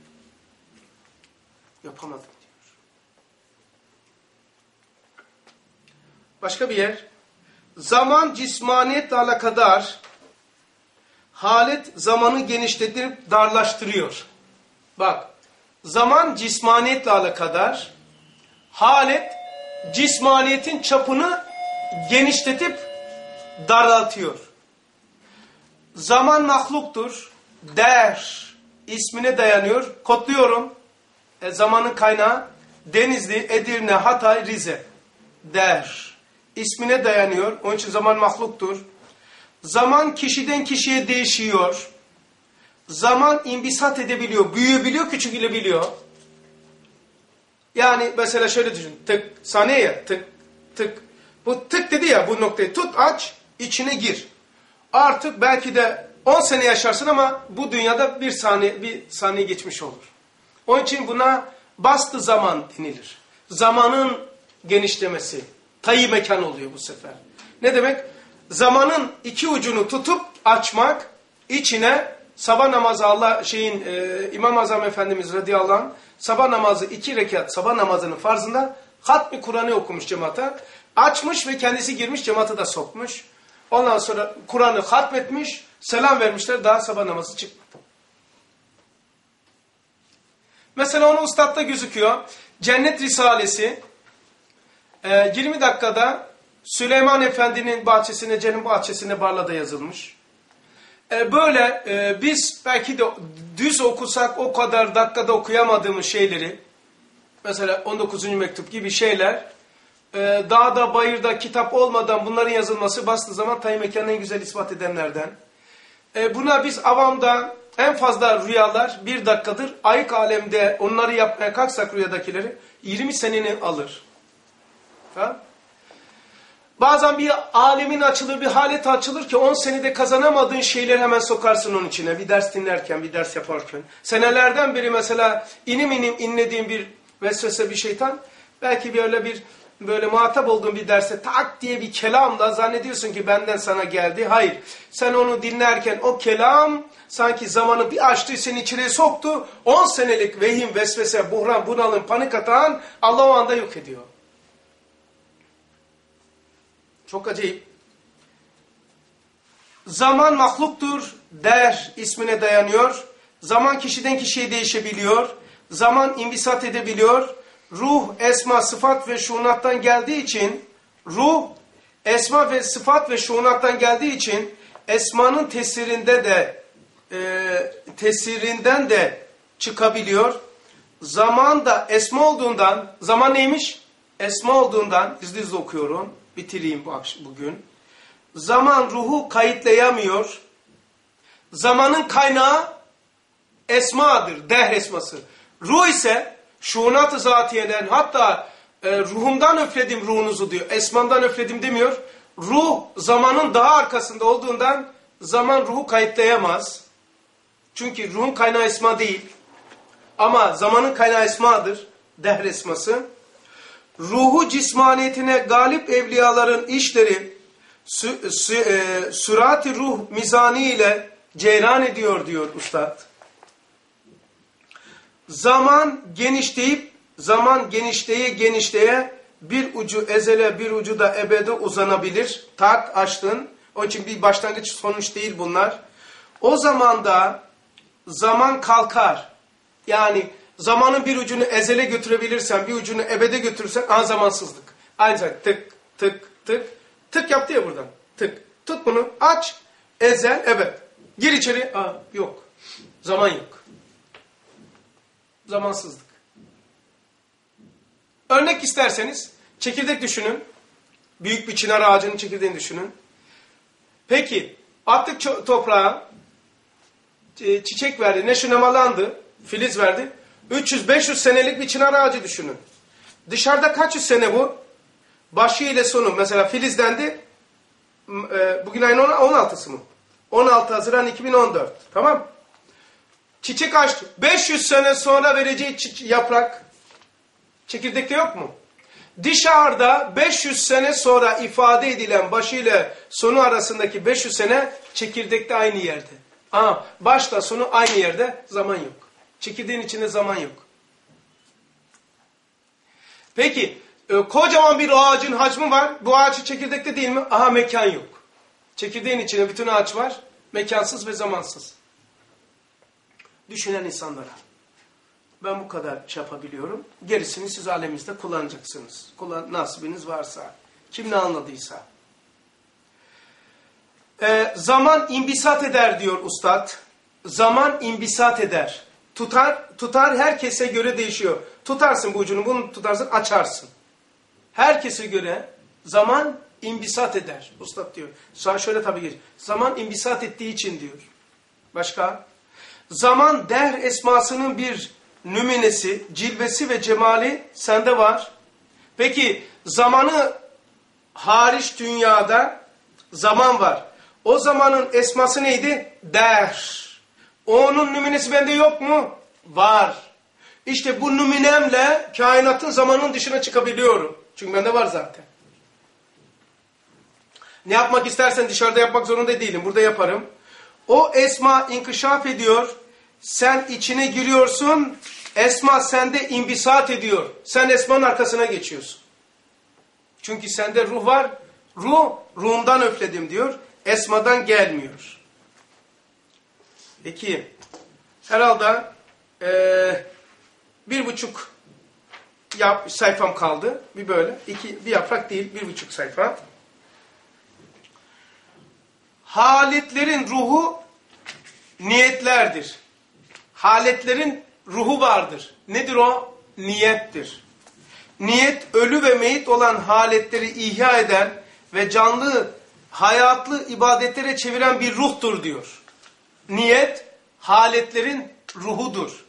Yapamadım diyor. Başka bir yer. Zaman cismaniyetle alakadar, halet zamanı genişletip darlaştırıyor. Bak, zaman cismaniyetle alakadar, halet cismaniyetin çapını genişletip daraltıyor. Zaman mahluktur, der ismine dayanıyor. Kodluyorum. E, zamanın kaynağı Denizli, Edirne, Hatay, Rize. Der ismine dayanıyor. Onun için zaman mahluktur. Zaman kişiden kişiye değişiyor. Zaman imbisat edebiliyor, büyüyebiliyor, küçülebiliyor. Yani mesela şöyle düşün. Tık, saniye ya, tık, tık. Bu tık dedi ya, bu noktayı tut, aç, içine gir. Artık belki de on sene yaşarsın ama bu dünyada bir saniye, bir saniye geçmiş olur. Onun için buna bastı zaman denilir. Zamanın genişlemesi, tayı mekan oluyor bu sefer. Ne demek? Zamanın iki ucunu tutup açmak, içine sabah namazı Allah şeyin e, İmam-ı Azam Efendimiz radıyallahu anh sabah namazı iki rekat sabah namazının farzında hatmi Kur'an'ı okumuş cemaate. Açmış ve kendisi girmiş, cemaate de sokmuş. Ondan sonra Kur'an'ı hatmetmiş, selam vermişler, daha sabah namazı çıkmadı. Mesela onu ustatta gözüküyor. Cennet Risalesi e, yirmi dakikada Süleyman Efendi'nin bahçesine, cennet bahçesine Barla'da yazılmış. E, böyle e, biz belki de düz okusak o kadar dakikada okuyamadığımız şeyleri, mesela on dokuzuncu mektup gibi şeyler, e, dağda bayırda kitap olmadan bunların yazılması bastığı zaman Tayyip Mekan'ı en güzel ispat edenlerden. E, buna biz avamda en fazla rüyalar bir dakikadır. Ayık alemde onları yapmaya kalksak rüyadakileri yirmi seneni alır. Tamam. Bazen bir alemin açılır, bir halet açılır ki on senede kazanamadığın şeyleri hemen sokarsın onun içine. Bir ders dinlerken, bir ders yaparken. Senelerden beri mesela inim inim inlediğin bir vesvese, bir şeytan, belki böyle bir böyle muhatap olduğun bir derse tak diye bir kelamla zannediyorsun ki benden sana geldi. Hayır. Sen onu dinlerken o kelam sanki zamanı bir açtı, seni içine soktu. on senelik vehim, vesvese, buhran, bunalım, panik atan Allah o anda yok ediyor. Çok acayip. Zaman mahluktur, der ismine dayanıyor. Zaman kişiden kişiye değişebiliyor. Zaman imbisat edebiliyor. Ruh, esma, sıfat ve şuunattan geldiği için, ruh, esma ve sıfat ve şuunattan geldiği için, esmanın tesirinde de, e, tesirinden de çıkabiliyor. Zaman da esma olduğundan, zaman neymiş? Esma olduğundan, hızlı hızlı okuyorum, bitireyim bu akşam, bugün. Zaman ruhu kayıtlayamıyor. Zamanın kaynağı esmadır, dehr esması. Ruh ise şuunat-ı zatiyeden, hatta e, ruhumdan öfledim ruhunuzu diyor. Esmandan öfledim demiyor. Ruh zamanın daha arkasında olduğundan zaman ruhu kayıtlayamaz. Çünkü ruhun kaynağı esma değil. Ama zamanın kaynağı esmadır. Dehr esması. Ruhu cismaniyetine galip evliyaların işleri sü, sü, e, sürat-i ruh mizani ile ceyran ediyor diyor Üstad. Zaman genişleyip, zaman genişleye genişleye bir ucu ezele bir ucu da ebede uzanabilir. Tart açtın. Onun için bir başlangıç sonuç değil bunlar. O zaman da zaman kalkar. Yani zamanın bir ucunu ezele götürebilirsen, bir ucunu ebede götürürsen an zamansızlık. Aynı zamanda tık tık tık. Tık yaptı ya buradan. Tık. Tut bunu aç. Ezel ebed. Gir içeri. Aa, yok. Zaman yok. Zamansızlık. Örnek isterseniz çekirdek düşünün. Büyük bir çınar ağacının çekirdeğini düşünün. Peki attık toprağa, çiçek verdi, neşunemalandı, filiz verdi. üç yüz beş yüz senelik bir çınar ağacı düşünün. Dışarıda kaç yüz sene bu? Başı ile sonu. Mesela filizlendi. Bugün ayın on altısı mı? on altı Haziran iki bin on dört. Tamam. Çiçek açtı. beş yüz sene sonra vereceği yaprak çekirdekte yok mu? Dışarıda beş yüz sene sonra ifade edilen başı ile sonu arasındaki beş yüz sene çekirdekte aynı yerde. Aha, başla sonu aynı yerde, zaman yok. Çekirdeğin içinde zaman yok. Peki e, kocaman bir ağacın hacmi var. Bu ağaç çekirdekte değil mi? Aha, mekan yok. Çekirdeğin içinde bütün ağaç var. Mekansız ve zamansız. Düşünen insanlara. Ben bu kadar şey yapabiliyorum. Gerisini siz alemimizde kullanacaksınız. Kullan, nasibiniz varsa. Kim ne anladıysa. Ee, zaman imbisat eder diyor ustad. Zaman imbisat eder. Tutar, tutar herkese göre değişiyor. Tutarsın bu ucunu, bunu tutarsın, açarsın. Herkese göre zaman imbisat eder. Ustad diyor. Sonra şöyle tabii ki. Zaman imbisat ettiği için diyor. Başka? Zaman der esmasının bir nümunesi, cilvesi ve cemali sende var. Peki zamanı hariç dünyada zaman var. O zamanın esması neydi? Der. Onun nümunesi bende yok mu? Var. İşte bu numunemle kainatın zamanın dışına çıkabiliyorum. Çünkü bende var zaten. Ne yapmak istersen dışarıda yapmak zorunda değilim. Burada yaparım. O esma inkişaf ediyor. Sen içine giriyorsun. Esma sende imbisat ediyor. Sen esmanın arkasına geçiyorsun. Çünkü sende ruh var. Ruh, ruhumdan öfledim diyor. Esmadan gelmiyor. Peki. Herhalde ee, bir buçuk yap, sayfam kaldı. Bir böyle. İki, bir yaprak değil. Bir buçuk sayfa. Haletlerin ruhu niyetlerdir. Haletlerin ruhu vardır. Nedir o? Niyettir. Niyet ölü ve meyit olan haletleri ihya eden ve canlı, hayatlı ibadetlere çeviren bir ruhtur diyor. Niyet haletlerin ruhudur.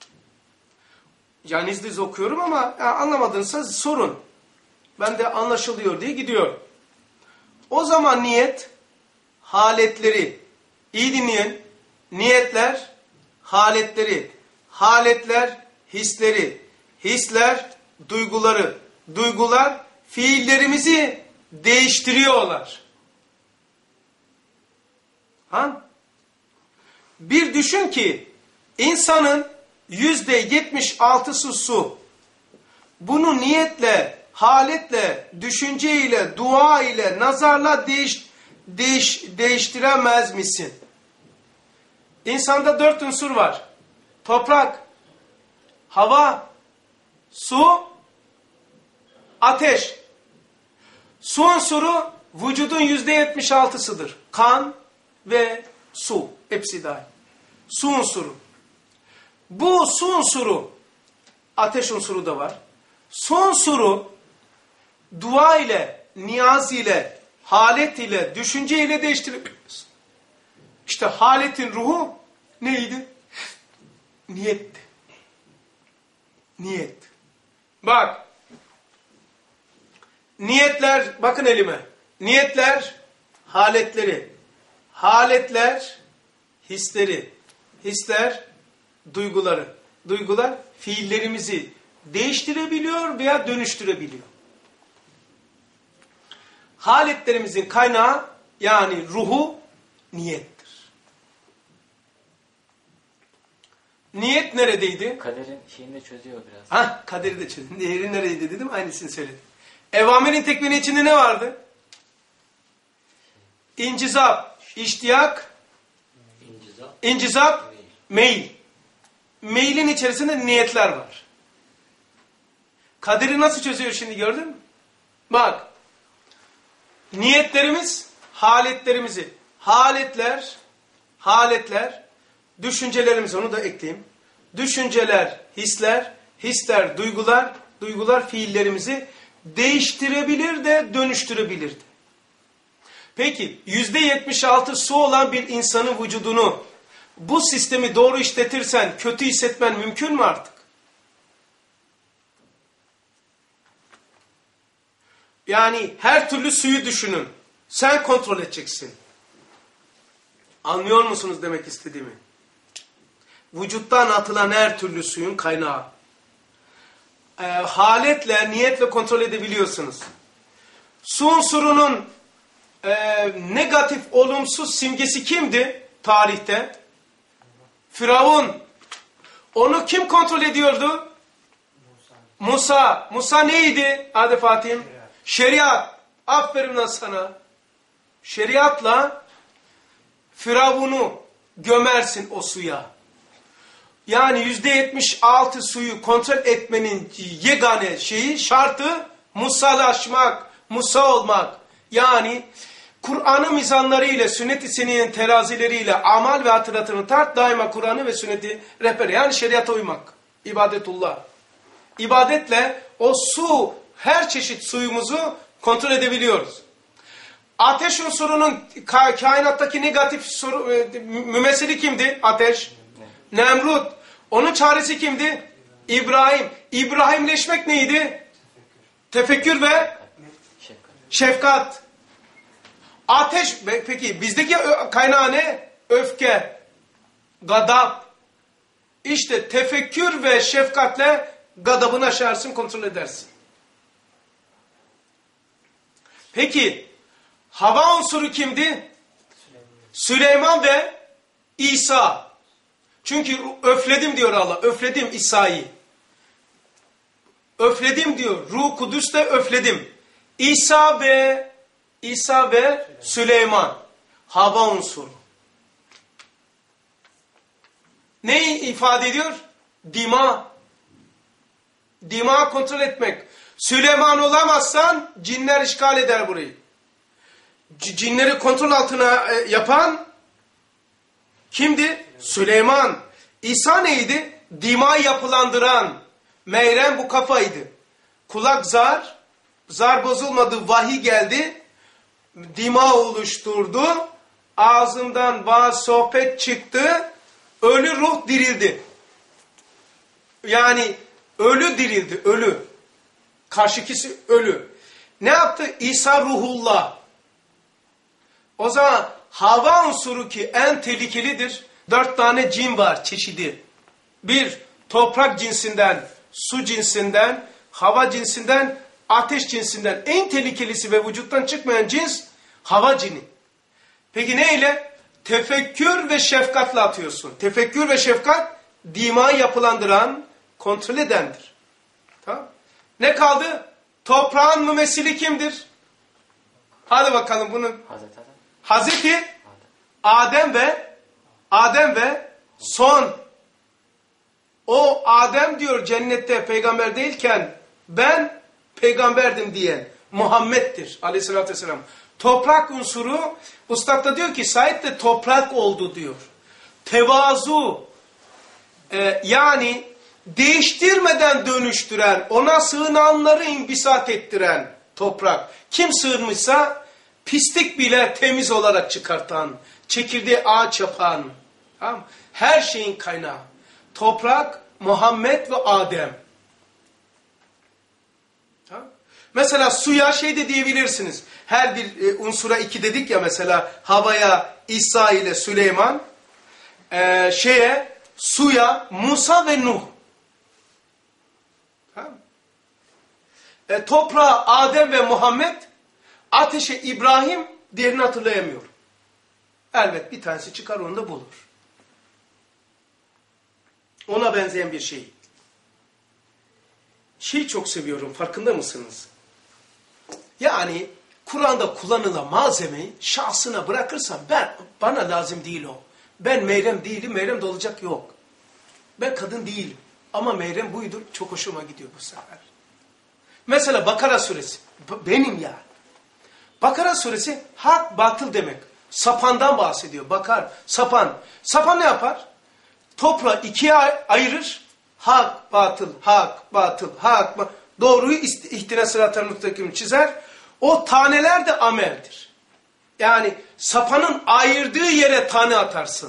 Yani izliz okuyorum ama ya anlamadınızsa sorun. Ben de anlaşılıyor diye gidiyor. O zaman niyet haletleri, iyi dinleyin, niyetler haletleri, haletler hisleri, hisler duyguları, duygular fiillerimizi değiştiriyorlar. Ha? Bir düşün ki insanın yüzde yetmiş altısı su. Bunu niyetle, haletle, düşünceyle, dua ile, nazarla değiş, değiş, değiştiremez misin? İnsanda dört unsur var. Toprak, hava, su, ateş. Su unsuru vücudun yüzde yetmiş altısıdır. Kan ve su. Hepsi dahil. Su unsuru. Bu su unsuru, ateş unsuru da var. Su unsuru dua ile, niyaz ile, halet ile, düşünce ile değiştirebiliyorsun. İşte haletin ruhu neydi? Niyetti. Niyet. Bak. Niyetler, bakın elime. Niyetler, haletleri. Haletler, hisleri. Hisler, duyguları. Duygular, fiillerimizi değiştirebiliyor veya dönüştürebiliyor. Haletlerimizin kaynağı, yani ruhu, niyettir. Niyet neredeydi? Kaderin şeyini de çözüyor biraz. Ha, kaderi de çözdüm. Değeri neredeydi dedim, aynısını söyledim. Evamirin tekvini içinde ne vardı? İncizap, iştiyak, İncizap, incizap, meyil. Meylin içerisinde niyetler var. Kaderi nasıl çözüyor şimdi, gördün mü? Bak. Niyetlerimiz, haletlerimizi, haletler, haletler, düşüncelerimiz, onu da ekleyeyim. Düşünceler, hisler, hisler, duygular, duygular fiillerimizi değiştirebilir de dönüştürebilir de. Peki yüzde yetmiş altı su olan bir insanın vücudunu bu sistemi doğru işletirsen kötü hissetmen mümkün mü artık? Yani her türlü suyu düşünün. Sen kontrol edeceksin. Anlıyor musunuz demek istediğimi? Vücuttan atılan her türlü suyun kaynağı. E, haletle, niyetle kontrol edebiliyorsunuz. Su unsurunun e, negatif, olumsuz simgesi kimdi tarihte? Firavun. Onu kim kontrol ediyordu? Musa. Musa neydi? Hadi Fatih'im. Şeriat. Aferin lan sana. Şeriatla Firavun'u gömersin o suya. Yani yüzde yetmiş altı suyu kontrol etmenin yegane şeyi, şartı Musa'laşmak, Musa olmak. Yani Kur'an'ın mizanlarıyla, sünnet-i seniyenin terazileriyle amal ve hatıratını tart, daima Kur'an'ı ve sünneti rehber. Yani şeriata uymak, ibadetullah. İbadetle o su, her çeşit suyumuzu kontrol edebiliyoruz. Ateş unsurunun ka kainattaki negatif soru, e, mümessili kimdi? Ateş. Ne? Nemrut. Onun çaresi kimdi? İbrahim. İbrahimleşmek neydi? Tefekkür, Tefekkür ve Şefkat. şefkat. Ateş, peki bizdeki kaynağı ne? Öfke, gadap. İşte tefekkür ve şefkatle gadabını aşarsın, kontrol edersin. Peki, hava unsuru kimdi? Süleyman, Süleyman ve İsa. Çünkü öfledim diyor Allah, öfledim İsa'yı. Öfledim diyor, Ruh Kudüs'le öfledim. İsa ve İsa ve Süleyman, hava unsuru. Neyi ifade ediyor? Dima. Dima kontrol etmek. Süleyman olamazsan cinler işgal eder burayı. C cinleri kontrol altına e, yapan kimdi? Süleyman. İsa neydi? Dima yapılandıran. Meyrem bu kafaydı. Kulak zar, zar bozulmadı, vahiy geldi. Dima oluşturdu. Ağzından bazı sohbet çıktı. Ölü ruh dirildi. Yani ölü dirildi, ölü. Karşıkisi ölü. Ne yaptı? İsa ruhullah. O zaman hava unsuru ki en tehlikelidir. Dört tane cin var çeşidi. Bir, toprak cinsinden, su cinsinden, hava cinsinden, ateş cinsinden. En tehlikelisi ve vücuttan çıkmayan cins hava cini. Peki neyle? Tefekkür ve şefkatle atıyorsun. Tefekkür ve şefkat dimayı yapılandıran, kontrol edendir. Tamam. Ne kaldı? Toprağın mümessili kimdir? Hadi bakalım bunun. Hazreti Adem. Hazreti Adem ve Adem ve son. O Adem diyor cennette peygamber değilken ben peygamberdim diyen Muhammed'dir aleyhissalatü vesselam. Toprak unsuru Üstad da diyor ki Said de toprak oldu diyor. Tevazu e, yani değiştirmeden dönüştüren, ona sığınanları imbisat ettiren toprak. Kim sığınmışsa pislik bile temiz olarak çıkartan, çekirdeği ağaç yapan, tamam, her şeyin kaynağı. Toprak, Muhammed ve Adem. Tamam. Mesela suya şey de diyebilirsiniz. Her bir e, unsura iki dedik ya, mesela havaya İsa ile Süleyman, e, şeye suya Musa ve Nuh. Tamam. E, toprağa Adem ve Muhammed, ateşe İbrahim, diğerini hatırlayamıyorum. Elbet bir tanesi çıkar, onu da bulur. Ona benzeyen bir şey. Şeyi çok seviyorum, farkında mısınız? Yani Kur'an'da kullanılan malzemeyi şahsına bırakırsam ben, bana lazım değil o. Ben Meryem değilim, Meryem de olacak yok. Ben kadın değilim. Ama Meryem buydur, çok hoşuma gidiyor bu sefer. Mesela Bakara suresi, benim yani. Bakara suresi hak batıl demek. Sapandan bahsediyor. Bakar, sapan. Sapan ne yapar? Toprağı ikiye ayırır. Hak, batıl, hak, batıl, hak, batıl. Doğruyu ihtina sırat-ı müstakim çizer. O taneler de ameldir. Yani sapanın ayırdığı yere tane atarsın.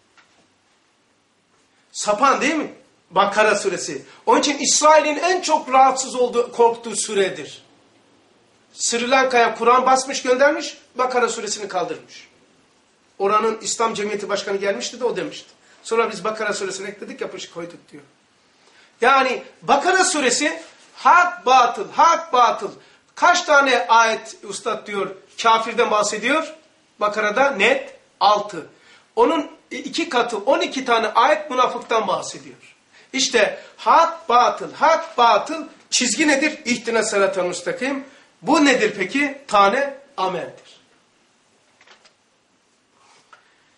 Sapan değil mi? Bakara suresi. Onun için İsrail'in en çok rahatsız olduğu, korktuğu süredir. Sri Lanka'ya Kur'an basmış, göndermiş, Bakara suresini kaldırmış. Oranın İslam Cemiyeti Başkanı gelmişti de o demişti. Sonra biz Bakara suresini ekledik, yapışık koyduk diyor. Yani Bakara suresi hak batıl, hak batıl. Kaç tane ayet Üstad diyor kafirden bahsediyor? Bakara'da net altı. Onun iki katı on iki tane ayet münafıktan bahsediyor. İşte hak batıl, hak batıl, çizgi nedir? İhtina sırat-ı müstakim. Bu nedir peki? Tane ameldir.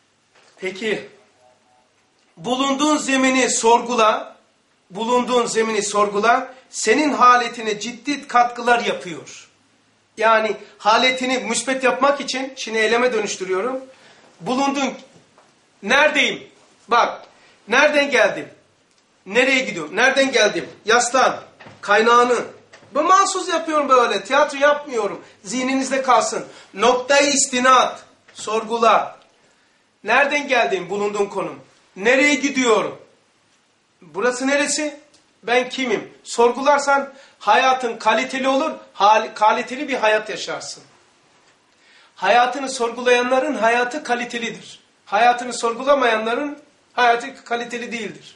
Peki, bulunduğun zemini sorgula, bulunduğun zemini sorgula, senin haletine ciddi katkılar yapıyor. Yani haletini müsbet yapmak için, şimdi eyleme dönüştürüyorum. Bulunduğun, neredeyim? Bak, nereden geldim? Nereye gidiyorum? Nereden geldim? Yaslan, kaynağını. Bu mahsus yapıyorum böyle, tiyatro yapmıyorum. Zihninizde kalsın. Noktayı istinat, sorgula. Nereden geldim? Bulunduğum konum. Nereye gidiyorum? Burası neresi? Ben kimim? Sorgularsan hayatın kaliteli olur, kaliteli bir hayat yaşarsın. Hayatını sorgulayanların hayatı kalitelidir. Hayatını sorgulamayanların hayatı kaliteli değildir.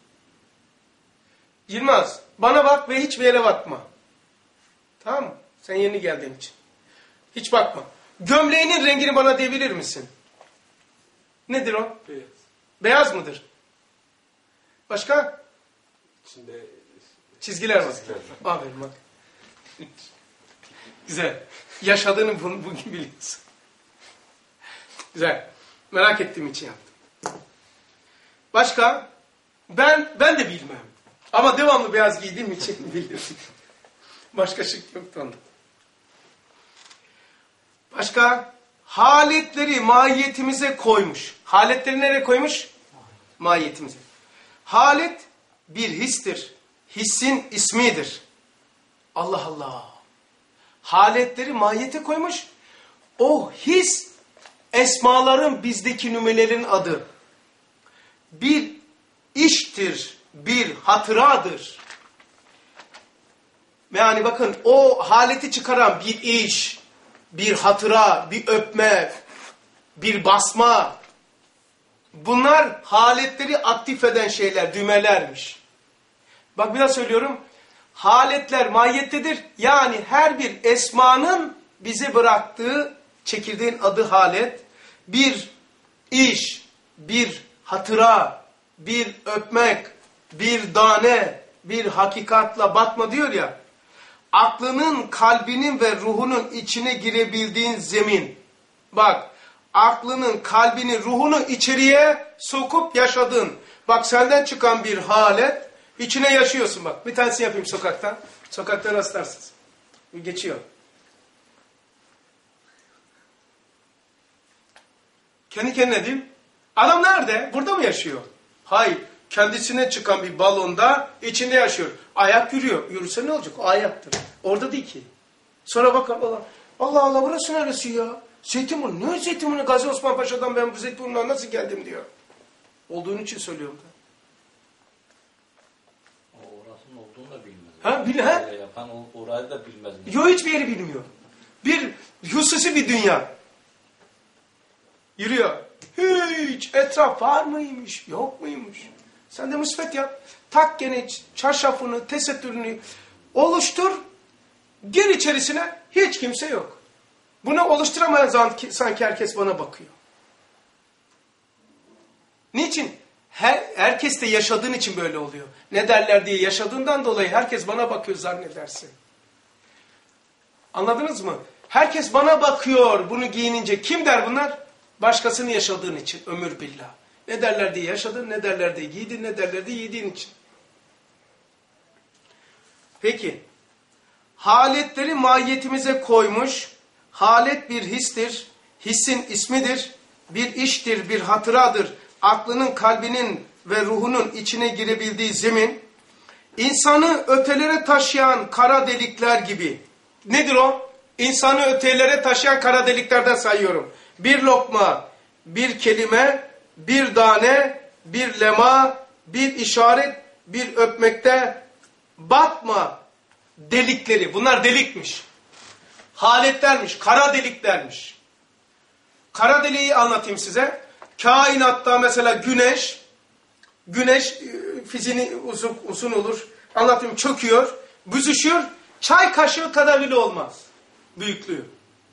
Yılmaz, bana bak ve hiçbir yere bakma. Tamam mı? Sen yeni geldiğin için. Hiç bakma. Gömleğinin rengini bana diyebilir misin? Nedir o? Beyaz. Beyaz mıdır? Başka? İçinde Çizgiler var. Çizgiler. Aferin bak. Güzel. Yaşadığını bunu bugün biliyorsun. Güzel. Merak ettiğim için yaptım. Başka? Ben ben de bilmem. Ama devamlı beyaz giydiğim için biliyorum. Başka şık yoktu onda. Başka? Haletleri mahiyetimize koymuş. Haletleri nereye koymuş? Mahiyetimize. Halet bir histir. Hissin ismidir. Allah Allah. Haletleri mahiyete koymuş. O his esmaların bizdeki nümunelerin adı. Bir iştir, bir hatıradır. Yani bakın o haleti çıkaran bir iş, bir hatıra, bir öpme, bir basma. Bunlar haletleri aktif eden şeyler, düğmelermiş. Bak bir daha söylüyorum. Haletler mahiyettedir. Yani her bir esmanın bize bıraktığı çekirdeğin adı halet. Bir iş, bir hatıra, bir öpmek, bir tane, bir hakikatla batma diyor ya. Aklının, kalbinin ve ruhunun içine girebildiğin zemin. Bak, aklının, kalbini, ruhunu içeriye sokup yaşadın. Bak senden çıkan bir halet, içine yaşıyorsun bak. Bir tanesini yapayım sokakta. Sokakta rastlarsınız. Geçiyor. Kendi kendine diyeyim. Adam nerede? Burada mı yaşıyor? Hayır. Kendisine çıkan bir balonda içinde yaşıyor. Ayak yürüyor. Yürüse ne olacak? O ayaktır. Orada değil ki. Sonra bak Allah Allah Allah burası neresi ya? Zeytinburnu. Ne Zeytinburnu? Gazi Osman Paşa'dan ben bu Zeytinburnu'na nasıl geldim diyor. Olduğun için söylüyorum da. O orasının olduğunu da bilmez. Ha, bil ha? Öyle yapan o orayı da bilmez. Yok hiçbir yeri bilmiyor. Bir hususi bir dünya. Yürüyor. Hiç etraf var mıymış, yok muymuş? Sen de müsbet yap. Tak gene çarşafını, tesettürünü oluştur. Gir içerisine hiç kimse yok. Bunu oluşturamayan zaman sanki herkes bana bakıyor. Niçin? Her, herkes de yaşadığın için böyle oluyor. Ne derler diye yaşadığından dolayı herkes bana bakıyor zannedersin. Anladınız mı? Herkes bana bakıyor bunu giyinince. Kim der bunlar? Başkasını yaşadığın için. Ömür billah. Ne derler diye yaşadın, ne derler diye giydin, ne derler diye yediğin için. Peki. Haletleri mahiyetimize koymuş. Halet bir histir. Hissin ismidir. Bir iştir, bir hatıradır. Aklının, kalbinin ve ruhunun içine girebildiği zemin. İnsanı ötelere taşıyan kara delikler gibi. Nedir o? İnsanı ötelere taşıyan kara deliklerden sayıyorum. Bir lokma, bir kelime, bir tane, bir lema, bir işaret, bir öpmekte batma delikleri. Bunlar delikmiş. Haletlermiş, kara deliklermiş. Kara deliği anlatayım size. Kainatta mesela güneş, güneş fiziğini uzun, uzun olur. Anlatayım çöküyor, büzüşüyor. Çay kaşığı kadar bile olmaz. Büyüklüğü.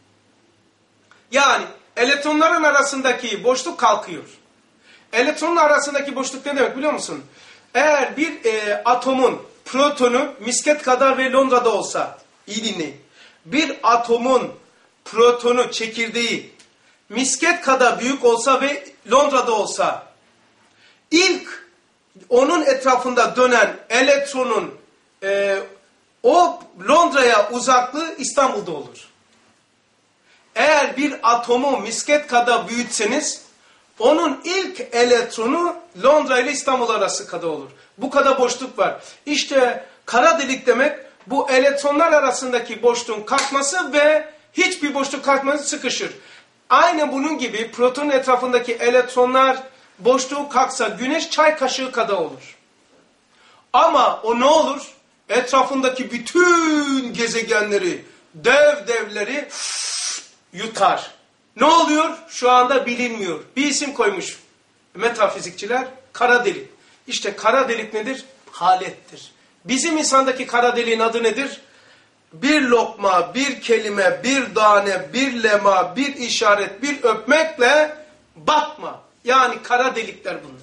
Yani elektronların arasındaki boşluk kalkıyor. Elektronun arasındaki boşluk ne demek biliyor musun? Eğer bir e, atomun protonu misket kadar ve Londra'da olsa, iyi dinleyin. Bir atomun protonu, çekirdeği misket kadar büyük olsa ve Londra'da olsa, ilk onun etrafında dönen elektronun e, o Londra'ya uzaklığı İstanbul'da olur. Eğer bir atomu misket kadar büyütseniz, onun ilk elektronu Londra ile İstanbul arası kadar olur. Bu kadar boşluk var. İşte kara delik demek, bu elektronlar arasındaki boşluğun kalkması ve hiçbir boşluk kalkması sıkışır. Aynı bunun gibi protonun etrafındaki elektronlar boşluğu kalksa güneş çay kaşığı kadar olur. Ama o ne olur? Etrafındaki bütün gezegenleri, dev devleri yutar. Ne oluyor? Şu anda bilinmiyor. Bir isim koymuş metafizikçiler. Kara delik. İşte kara delik nedir? Halettir. Bizim insandaki kara deliğin adı nedir? Bir lokma, bir kelime, bir tane, bir lema, bir işaret, bir öpmekle bakma. Yani kara delikler bunlar.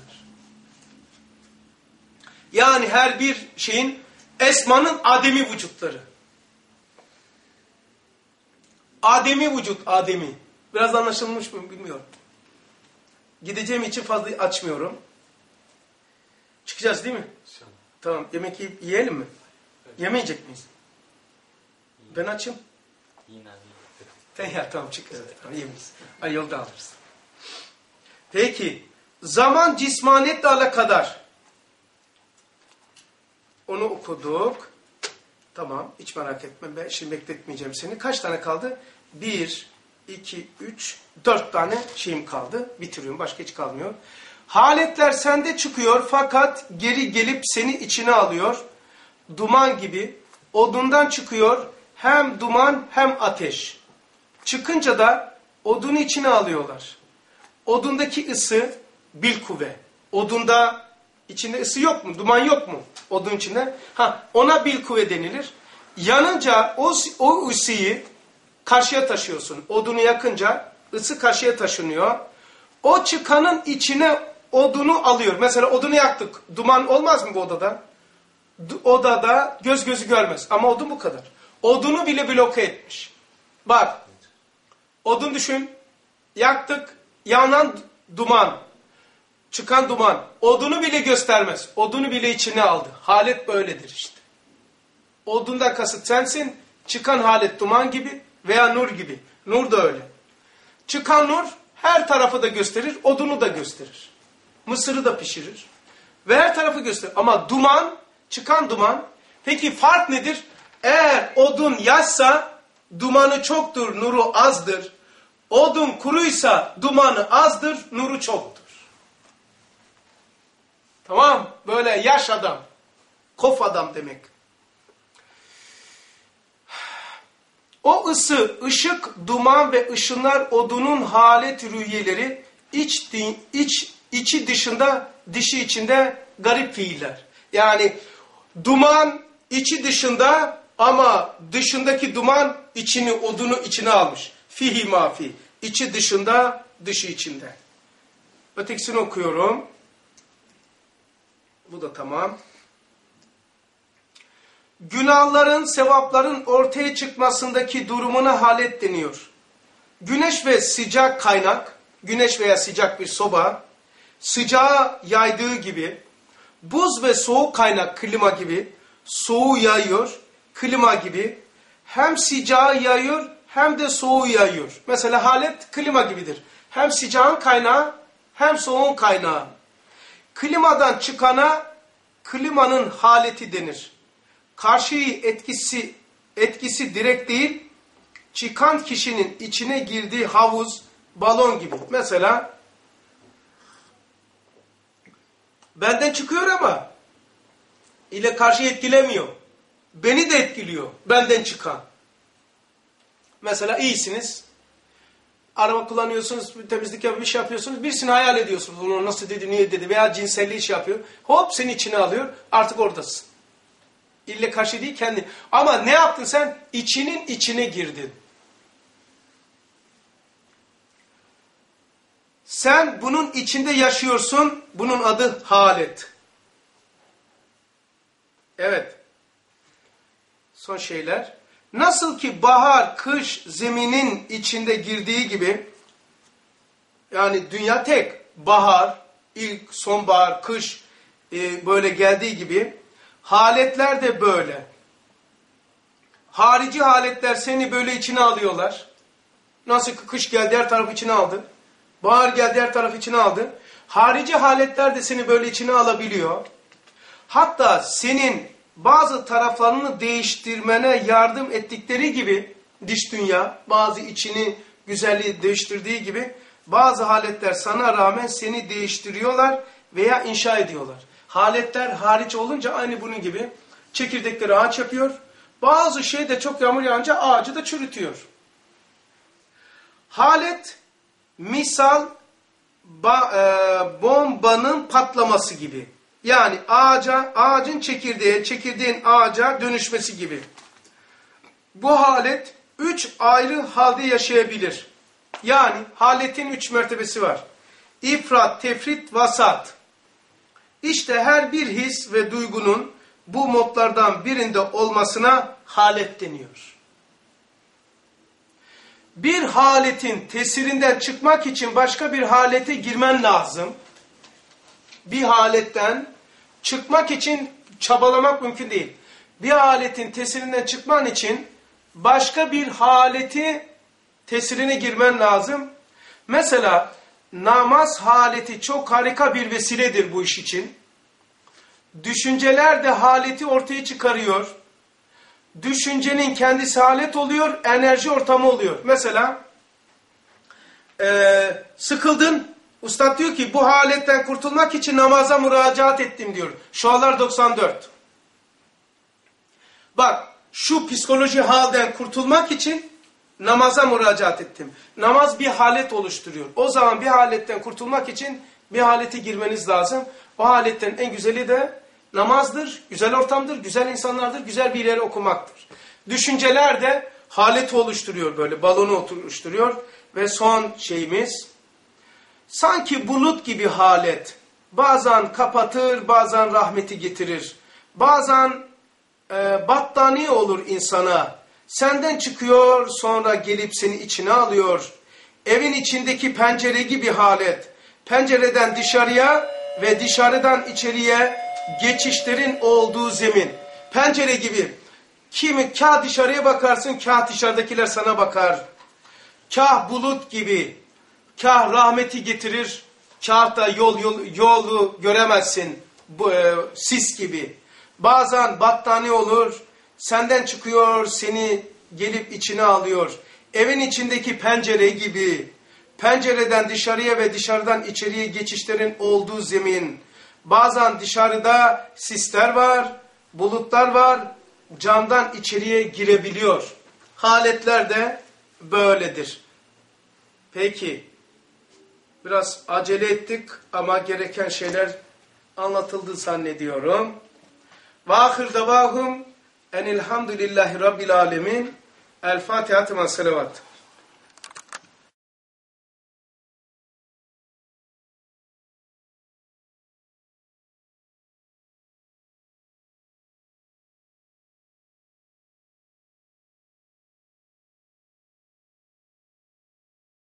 Yani her bir şeyin, esmanın ademi vücutları. Ademi vücut, ademi. Biraz anlaşılmış mı bilmiyorum. Gideceğim için fazla açmıyorum. Çıkacağız değil mi? Tamam, yemek yiyip yiyelim mi? Evet. Yemeyecek miyiz? Ben açım. Yine Ya tamam çıkacağız. Tamam, yemeyiz. Ay, yolda alırız. Peki, zaman cismaniyetle alakadar. Onu okuduk. Tamam, hiç merak etme. Ben şimdi bekletmeyeceğim seni. Kaç tane kaldı? Bir, iki, üç, dört tane şeyim kaldı. Bitiriyorum. Başka hiç kalmıyor. Haletler sende çıkıyor fakat geri gelip seni içine alıyor. Duman gibi. Odundan çıkıyor. Hem duman hem ateş. Çıkınca da odunu içine alıyorlar. Odundaki ısı bilkuvve. Odunda içinde ısı yok mu? Duman yok mu? Odun içinde. Ha, ona bilkuvve denilir. Yanınca o, o ısıyı karşıya taşıyorsun. Odunu yakınca ısı karşıya taşınıyor. O çıkanın içine odunu alıyor. Mesela odunu yaktık. Duman olmaz mı bu odada? Odada göz gözü görmez. Ama odun bu kadar. Odunu bile bloke etmiş. Bak. Odun düşün. Yaktık. Yanan duman. Çıkan duman. Odunu bile göstermez. Odunu bile içine aldı. Halet böyledir işte. Odundan kasıt sensin. Çıkan halet duman gibi veya nur gibi. Nur da öyle. Çıkan nur her tarafı da gösterir. Odunu da gösterir. Mısırı da pişirir. Ve her tarafı gösterir. Ama duman, çıkan duman. Peki fark nedir? Eğer odun yaşsa dumanı çoktur, nuru azdır. Odun kuruysa dumanı azdır, nuru çoktur. Tamam? Böyle yaş adam. Kof adam demek. O ısı, ışık, duman ve ışınlar odunun halet rüyeleri iç, iç, içi dışında, dışı içinde garip fiiller. Yani duman içi dışında ama dışındaki duman içini, odunu içine almış. Fihi mafi. İçi dışında, dışı içinde. Ötekisini okuyorum. Bu da tamam. Günahların, sevapların ortaya çıkmasındaki durumuna halet deniyor. Güneş ve sıcak kaynak, güneş veya sıcak bir soba, sıcağı yaydığı gibi, buz ve soğuk kaynak klima gibi, soğuğu yayıyor, klima gibi, hem sıcağı yayıyor hem de soğuğu yayıyor. Mesela halet klima gibidir. Hem sıcağın kaynağı hem soğuğun kaynağı. Klimadan çıkana klimanın haleti denir. Karşıyı etkisi, etkisi direkt değil, çıkan kişinin içine girdiği havuz, balon gibi. Mesela benden çıkıyor ama ile karşı etkilemiyor. Beni de etkiliyor, benden çıkan. Mesela iyisiniz, araba kullanıyorsunuz, temizlik yapıp bir şey yapıyorsunuz, birisini hayal ediyorsunuz. Onu nasıl dedi, niye dedi veya cinselliği şey yapıyor. Hop seni içine alıyor, artık oradasın. İlle karşı değil kendi. Ama ne yaptın sen? İçinin içine girdin. Sen bunun içinde yaşıyorsun. Bunun adı halet. Evet. Son şeyler. Nasıl ki bahar, kış zeminin içinde girdiği gibi Yani dünya tek. Bahar, ilk, sonbahar, kış e, böyle geldiği gibi. Haletler de böyle. Harici haletler seni böyle içine alıyorlar. Nasıl ki kış geldi her tarafı içine aldı. Bahar geldi her tarafı içine aldı. Harici haletler de seni böyle içine alabiliyor. Hatta senin bazı taraflarını değiştirmene yardım ettikleri gibi dış dünya bazı içini güzelliği değiştirdiği gibi bazı haletler sana rağmen seni değiştiriyorlar veya inşa ediyorlar. Haletler hariç olunca aynı bunun gibi çekirdekleri ağaç yapıyor. Bazı şey de çok yağmur yağınca ağacı da çürütüyor. Halet misal ba, e, bombanın patlaması gibi. Yani ağaca, ağacın çekirdeğe, çekirdeğin ağaca dönüşmesi gibi. Bu halet üç ayrı halde yaşayabilir. Yani haletin üç mertebesi var. İfrat, tefrit, vasat. İşte her bir his ve duygunun bu modlardan birinde olmasına halet deniyor. Bir haletin tesirinden çıkmak için başka bir halete girmen lazım. Bir haletten çıkmak için çabalamak mümkün değil. Bir haletin tesirinden çıkman için başka bir haleti tesirine girmen lazım. Mesela namaz haleti çok harika bir vesiledir bu iş için. Düşünceler de haleti ortaya çıkarıyor. Düşüncenin kendisi halet oluyor, enerji ortamı oluyor. Mesela ee, sıkıldın, ustad diyor ki bu haletten kurtulmak için namaza müracaat ettim diyor. Şualar doksan dört. Bak şu psikoloji halden kurtulmak için namaza müracaat ettim. Namaz bir halet oluşturuyor. O zaman bir haletten kurtulmak için bir halete girmeniz lazım. O haletten en güzeli de namazdır, güzel ortamdır, güzel insanlardır, güzel bir yere okumaktır. Düşünceler de haleti oluşturuyor böyle, balonu oluşturuyor. Ve son şeyimiz, sanki bulut gibi halet. Bazen kapatır, bazen rahmeti getirir. Bazen e, battaniye olur insana. Senden çıkıyor, sonra gelip seni içine alıyor. Evin içindeki pencere gibi halet. Pencereden dışarıya ve dışarıdan içeriye geçişlerin olduğu zemin. Pencere gibi. Kimi kah dışarıya bakarsın, kah dışarıdakiler sana bakar. Kah bulut gibi, kah rahmeti getirir, kah da yol, yol yolu göremezsin. Bu, e, sis gibi. Bazen battaniye olur, senden çıkıyor, seni gelip içine alıyor. Evin içindeki pencere gibi. Pencereden dışarıya ve dışarıdan içeriye geçişlerin olduğu zemin. Bazen dışarıda sisler var, bulutlar var, camdan içeriye girebiliyor. Haletler de böyledir. Peki, biraz acele ettik ama gereken şeyler anlatıldı zannediyorum. Ve ahir davahum enilhamdülillahi rabbil alemin. El Fatiha ve salavat.